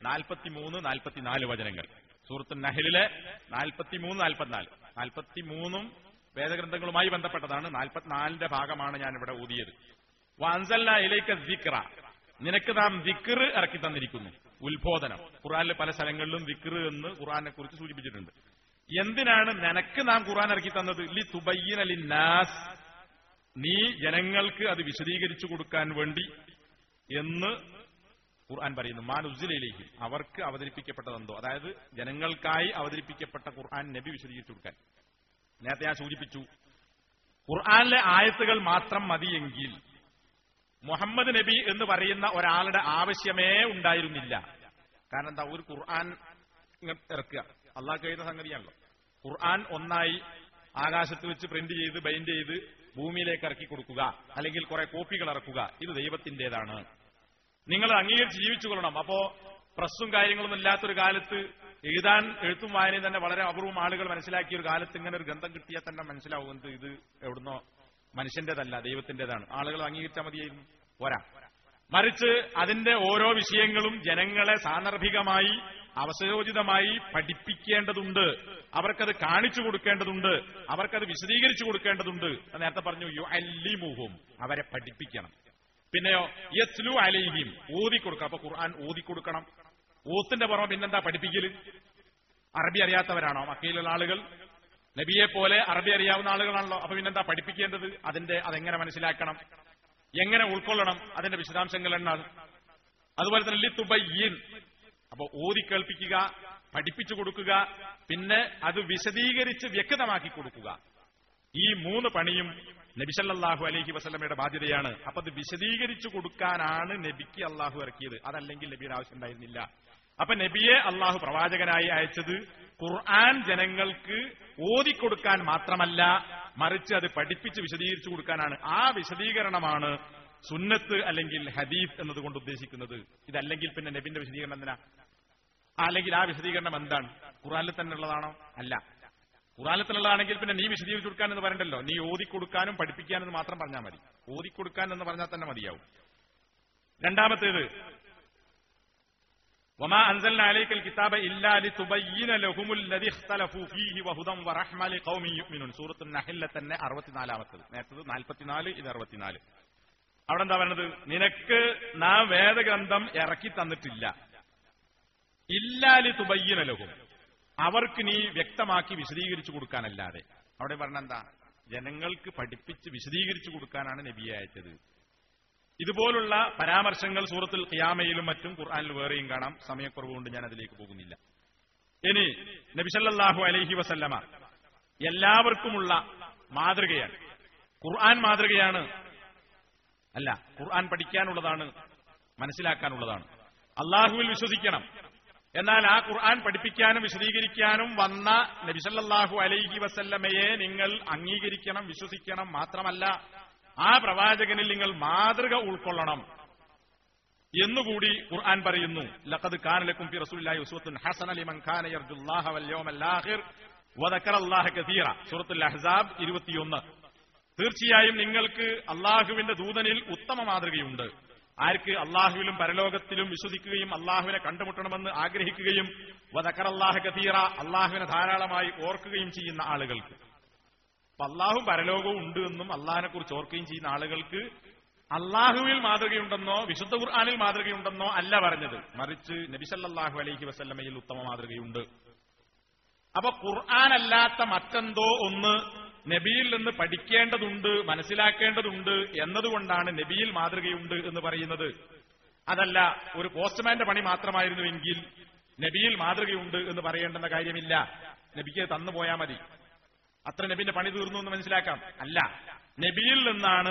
43-44 വചനങ്ങൾ. സൂറത്തുൻ നഹ്ലിലെ 43-44. 43 വേദഗ്രന്ഥങ്ങളുമായി ബന്ധപ്പെട്ടതാണ്. 44ന്റെ ഭാഗമാണ് ഞാൻ ഇവിടെ ഓതിയത്. വഅൻസൽനാ ഇലൈക الذിക്ര, നിനക്ക് നാം ദിക്ർ ഇറക്കി തന്നിരിക്കുന്നു. ഉത്ബോധനം. ഖുർആനിലെ പല സ്ഥലങ്ങളിലും ദിക്ർ എന്ന് ഖുർആനെ കുറിച്ച് സൂചിപ്പിച്ചിട്ടുണ്ട്. എന്തിനാണ് നിനക്ക് നാം ഖുർആൻ ഇറക്കി തന്നത്? ലിതുബയ്യിന ലിന്നാസ്, നീ ജനങ്ങൾക്ക് അത് വിശദീകരിച്ചു കൊടുക്കാൻ വേണ്ടി എന്ന് ഖുർആൻ പറയുന്നു. മാ നുസ്സില ഇലൈഹിം, അവർക്ക് അവതരിപ്പിക്കപ്പെട്ടതെന്തോ, അതായത് ജനങ്ങൾക്കായി അവതരിപ്പിക്കപ്പെട്ട ഖുർആൻ നബി വിശദീകരിച്ചു കൊടുക്കാൻ. നേരത്തെ ഞാൻ സൂചിപ്പിച്ചു, ഖുർആനിലെ ആയത്തുകൾ മാത്രം മതിയെങ്കിൽ മുഹമ്മദ് നബി എന്ന് പറയുന്ന ഒരാളുടെ ആവശ്യമേ ഉണ്ടായിരുന്നില്ല. കാരണം എന്താ? ഒരു ഖുർആൻ ഇറക്കുക അള്ളാഹ് കഴിയുന്ന സംഗതിയാണല്ലോ. ഖുർആൻ ഒന്നായി ആകാശത്ത് വെച്ച് പ്രിന്റ് ചെയ്ത് ബൈൻഡ് ചെയ്ത് ഭൂമിയിലേക്ക് ഇറക്കി കൊടുക്കുക, അല്ലെങ്കിൽ കുറെ കോപ്പികൾ ഇറക്കുക, ഇത് ദൈവത്തിന്റേതാണ്. നിങ്ങൾ അംഗീകരിച്ച് ജീവിച്ചുകൊള്ളണം. അപ്പോ പ്രസ്സും കാര്യങ്ങളൊന്നും ഇല്ലാത്തൊരു കാലത്ത് എഴുത്തും വായനയും തന്നെ വളരെ അപൂർവം ആളുകൾ മനസ്സിലാക്കിയ ഒരു കാലത്ത് ഇങ്ങനെ ഒരു ഗ്രന്ഥം കിട്ടിയാൽ തന്നെ മനസ്സിലാവും ഇത് എവിടുന്നോ മനുഷ്യന്റേതല്ല, ദൈവത്തിന്റേതാണ്. ആളുകൾ അംഗീകരിച്ചാൽ മതിയായിരുന്നു, പോരാ. മറിച്ച് അതിന്റെ ഓരോ വിഷയങ്ങളും ജനങ്ങളെ സാന്ദർഭികമായി അവസരോചിതമായി പഠിപ്പിക്കേണ്ടതുണ്ട്. അവർക്കത് കാണിച്ചു കൊടുക്കേണ്ടതുണ്ട്, അവർക്കത് വിശദീകരിച്ചു കൊടുക്കേണ്ടതുണ്ട്. നേരത്തെ പറഞ്ഞു യുഅല്ലിമുഹും, അവരെ പഠിപ്പിക്കണം. പിന്നെയോ യത്ലു അലൈഹിം, ഓതിക്കൊടുക്കണം. അപ്പൊ ഖുർആൻ ഓതിക്കൊടുക്കണം. ഓത്തിന്റെ പുറമെ പിന്നെന്താ പഠിപ്പിക്കല്? അറബി അറിയാത്തവരാണോ മക്കയിലുള്ള ആളുകൾ? നബിയെ പോലെ അറബി അറിയാവുന്ന ആളുകളാണല്ലോ. അപ്പൊ പിന്നെന്താ പഠിപ്പിക്കേണ്ടത്? അതെങ്ങനെ മനസ്സിലാക്കണം, എങ്ങനെ ഉൾക്കൊള്ളണം, അതിന്റെ വിശദാംശങ്ങൾ എന്നാണ്. അതുപോലെ തന്നെ ലിതുബയ്യിൻ, അപ്പൊ ഓതി കേൾപ്പിക്കുക, പഠിപ്പിച്ചു കൊടുക്കുക, പിന്നെ അത് വിശദീകരിച്ച് വ്യക്തമാക്കി കൊടുക്കുക. ഈ 3 പണിയും നബി സല്ലല്ലാഹു അലൈഹി വസല്ലമയുടെ ബാധ്യതയാണ്. അപ്പൊ അത് വിശദീകരിച്ചു കൊടുക്കാനാണ് നബിക്ക് അള്ളാഹു ഇറക്കിയത്. അതല്ലെങ്കിൽ നബിയുടെ ആവശ്യം ഉണ്ടായിരുന്നില്ല. അപ്പൊ നബിയെ അള്ളാഹു പ്രവാചകനായി അയച്ചത് ഖുർആൻ ജനങ്ങൾക്ക് ഓതിക്കൊടുക്കാൻ മാത്രമല്ല, മറിച്ച് അത് പഠിപ്പിച്ച് വിശദീകരിച്ചു കൊടുക്കാനാണ്. ആ വിശദീകരണമാണ് സുന്നത്ത് അല്ലെങ്കിൽ ഹദീസ് എന്നതുകൊണ്ട് ഉദ്ദേശിക്കുന്നത്. ഇതല്ലെങ്കിൽ പിന്നെ നബിന്റെ വിശദീകരണം എന്തിനാ? അല്ലെങ്കിൽ ആ വിശദീകരണം എന്താണ്? ഖുർആനിൽ തന്നെ ഉള്ളതാണോ? അല്ല. ഖുർആനിൽ തന്നെ ഉള്ളതാണെങ്കിൽ പിന്നെ നീ വിശദീകരിച്ചു കൊടുക്കാൻ എന്ന് പറയണ്ടല്ലോ. നീ ഓതിക്കൊടുക്കാനും പഠിപ്പിക്കാനെന്ന് മാത്രം പറഞ്ഞാൽ മതി. ഓതിക്കൊടുക്കാൻ എന്ന് പറഞ്ഞാൽ തന്നെ മതിയാവും. രണ്ടാമത്തേത്, വമാ അൻസൽനാ അലൈക്കൽ കിതാബ ഇല്ലാ ലിതുബയ്യിന ലഹുമുൽ ലദി ഇഖ്തലഫൂ ഫീഹി വഹുദൻ വറഹ്മ ലിഖൗമിൻ യുഅ്മിനൂൻ. സൂറത്തുൻ നഹ്ലിലെ തന്നെ 64-ാമത്തേത്. നേരത്തത് 44, ഇത് 64. അവിടെ എന്താ പറയുന്നത്? നിനക്ക് നാം വേദഗ്രന്ഥം ഇറക്കി തന്നിട്ടില്ല, ഇല്ലാ ലിതുബയ്യിന ലഹും, അവർക്ക് നീ വ്യക്തമാക്കി വിശദീകരിച്ചു കൊടുക്കാനല്ലാതെ. അവിടെ പറഞ്ഞ എന്താ? ജനങ്ങൾക്ക് പഠിപ്പിച്ച് വിശദീകരിച്ചു കൊടുക്കാനാണ് നബിയെ അയച്ചത്. ഇതുപോലുള്ള പരാമർശങ്ങൾ സൂറത്തുൽ ഖിയാമയിലും മറ്റും ഖുർആനിൽ വേറെയും കാണാം. സമയക്കുറവുകൊണ്ട് ഞാൻ അതിലേക്ക് പോകുന്നില്ല. ഇനി നബി സല്ലല്ലാഹു അലൈഹി വസല്ലമ എല്ലാവർക്കുമുള്ള മാതൃകയാണ്. ഖുർആൻ മാതൃകയാണ് അല്ല, ഖുർആൻ പഠിക്കാനുള്ളതാണ്, മനസ്സിലാക്കാനുള്ളതാണ്. അള്ളാഹുവിൽ വിശ്വസിക്കണം. എന്നാൽ ആ ഖുർആൻ പഠിപ്പിക്കാനും വിശദീകരിക്കാനും വന്ന നബി സല്ലല്ലാഹു അലൈഹി വസല്ലമയെ നിങ്ങൾ അംഗീകരിക്കണം, വിശ്വസിക്കണം. മാത്രമല്ല ആ പ്രവാചകനിൽ നിങ്ങൾ മാതൃക ഉൾക്കൊള്ളണം എന്നുകൂടി ഖുർആൻ പറയുന്നു. ലഖദ് കാന ലക്കും ഫി റസൂലില്ലാഹി ഉസ്വത്തുൻ ഹസന ലിമൻ കാന യർജുല്ലാഹ വൽ യൗമൽ ആഖിർ വദക്കറല്ലാഹ കസീറ. സൂറത്തുൽ അഹ്സാബ് 21. തീർച്ചയായും നിങ്ങൾക്ക് അള്ളാഹുവിന്റെ ദൂതനിൽ ഉത്തമ മാതൃകയുണ്ട്. ആർക്ക്? അള്ളാഹുവിലും പരലോകത്തിലും വിശ്വസിക്കുകയും അള്ളാഹുവിനെ കണ്ടുമുട്ടണമെന്ന് ആഗ്രഹിക്കുകയും വദക്കറല്ലാഹ കസീറ, അള്ളാഹുവിനെ ധാരാളമായി ഓർക്കുകയും ചെയ്യുന്ന ആളുകൾക്ക്. അപ്പൊ അള്ളാഹു പരലോകവും ഉണ്ട് എന്നും അള്ളാഹിനെ കുറിച്ച് ഓർക്കുകയും ചെയ്യുന്ന ആളുകൾക്ക് അള്ളാഹുവിൽ മാതൃകയുണ്ടെന്നോ വിശുദ്ധ ഖുർആനിൽ മാതൃകയുണ്ടെന്നോ അല്ല പറഞ്ഞത്, മറിച്ച് നബി സല്ലല്ലാഹു അലൈഹി വസല്ലമയിൽ ഉത്തമ മാതൃകയുണ്ട്. അപ്പൊ ഖുർആൻ അല്ലാത്ത മറ്റെന്തോ ഒന്ന് നബിയിൽ നിന്ന് പഠിക്കേണ്ടതുണ്ട്, മനസ്സിലാക്കേണ്ടതുണ്ട് എന്നതുകൊണ്ടാണ് നബിയിൽ മാതൃകയുണ്ട് എന്ന് പറയുന്നത്. അതല്ല, ഒരു പോസ്റ്റ്മാന്റെ പണി മാത്രമായിരുന്നുവെങ്കിൽ നബിയിൽ മാതൃകയുണ്ട് എന്ന് പറയേണ്ടെന്ന കാര്യമില്ല. നബിക്ക് തന്നു പോയാൽ മതി, അത്ര നബിന്റെ പണി തീർന്നു എന്ന് മനസ്സിലാക്കാം. അല്ല, നബിയിൽ നിന്നാണ്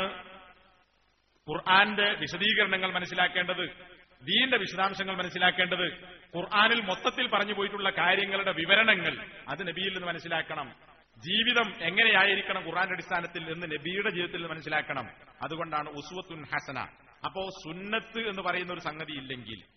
ഖുർആന്റെ വിശദീകരണങ്ങൾ മനസ്സിലാക്കേണ്ടത്, ദീന്റെ വിശദാംശങ്ങൾ മനസ്സിലാക്കേണ്ടത്. ഖുർആനിൽ മൊത്തത്തിൽ പറഞ്ഞു പോയിട്ടുള്ള കാര്യങ്ങളുടെ വിവരണങ്ങൾ അത് നബിയിൽ നിന്ന് മനസ്സിലാക്കണം. ജീവിതം എങ്ങനെയായിരിക്കണം ഖുർആന്റെ അടിസ്ഥാനത്തിൽ എന്ന് നബിയുടെ ജീവിതത്തിൽ നിന്ന് മനസ്സിലാക്കണം. അതുകൊണ്ടാണ് ഉസ്വത്തുൻ ഹസന. അപ്പോ സുന്നത്ത് എന്ന് പറയുന്ന ഒരു സംഗതി ഇല്ലെങ്കിൽ,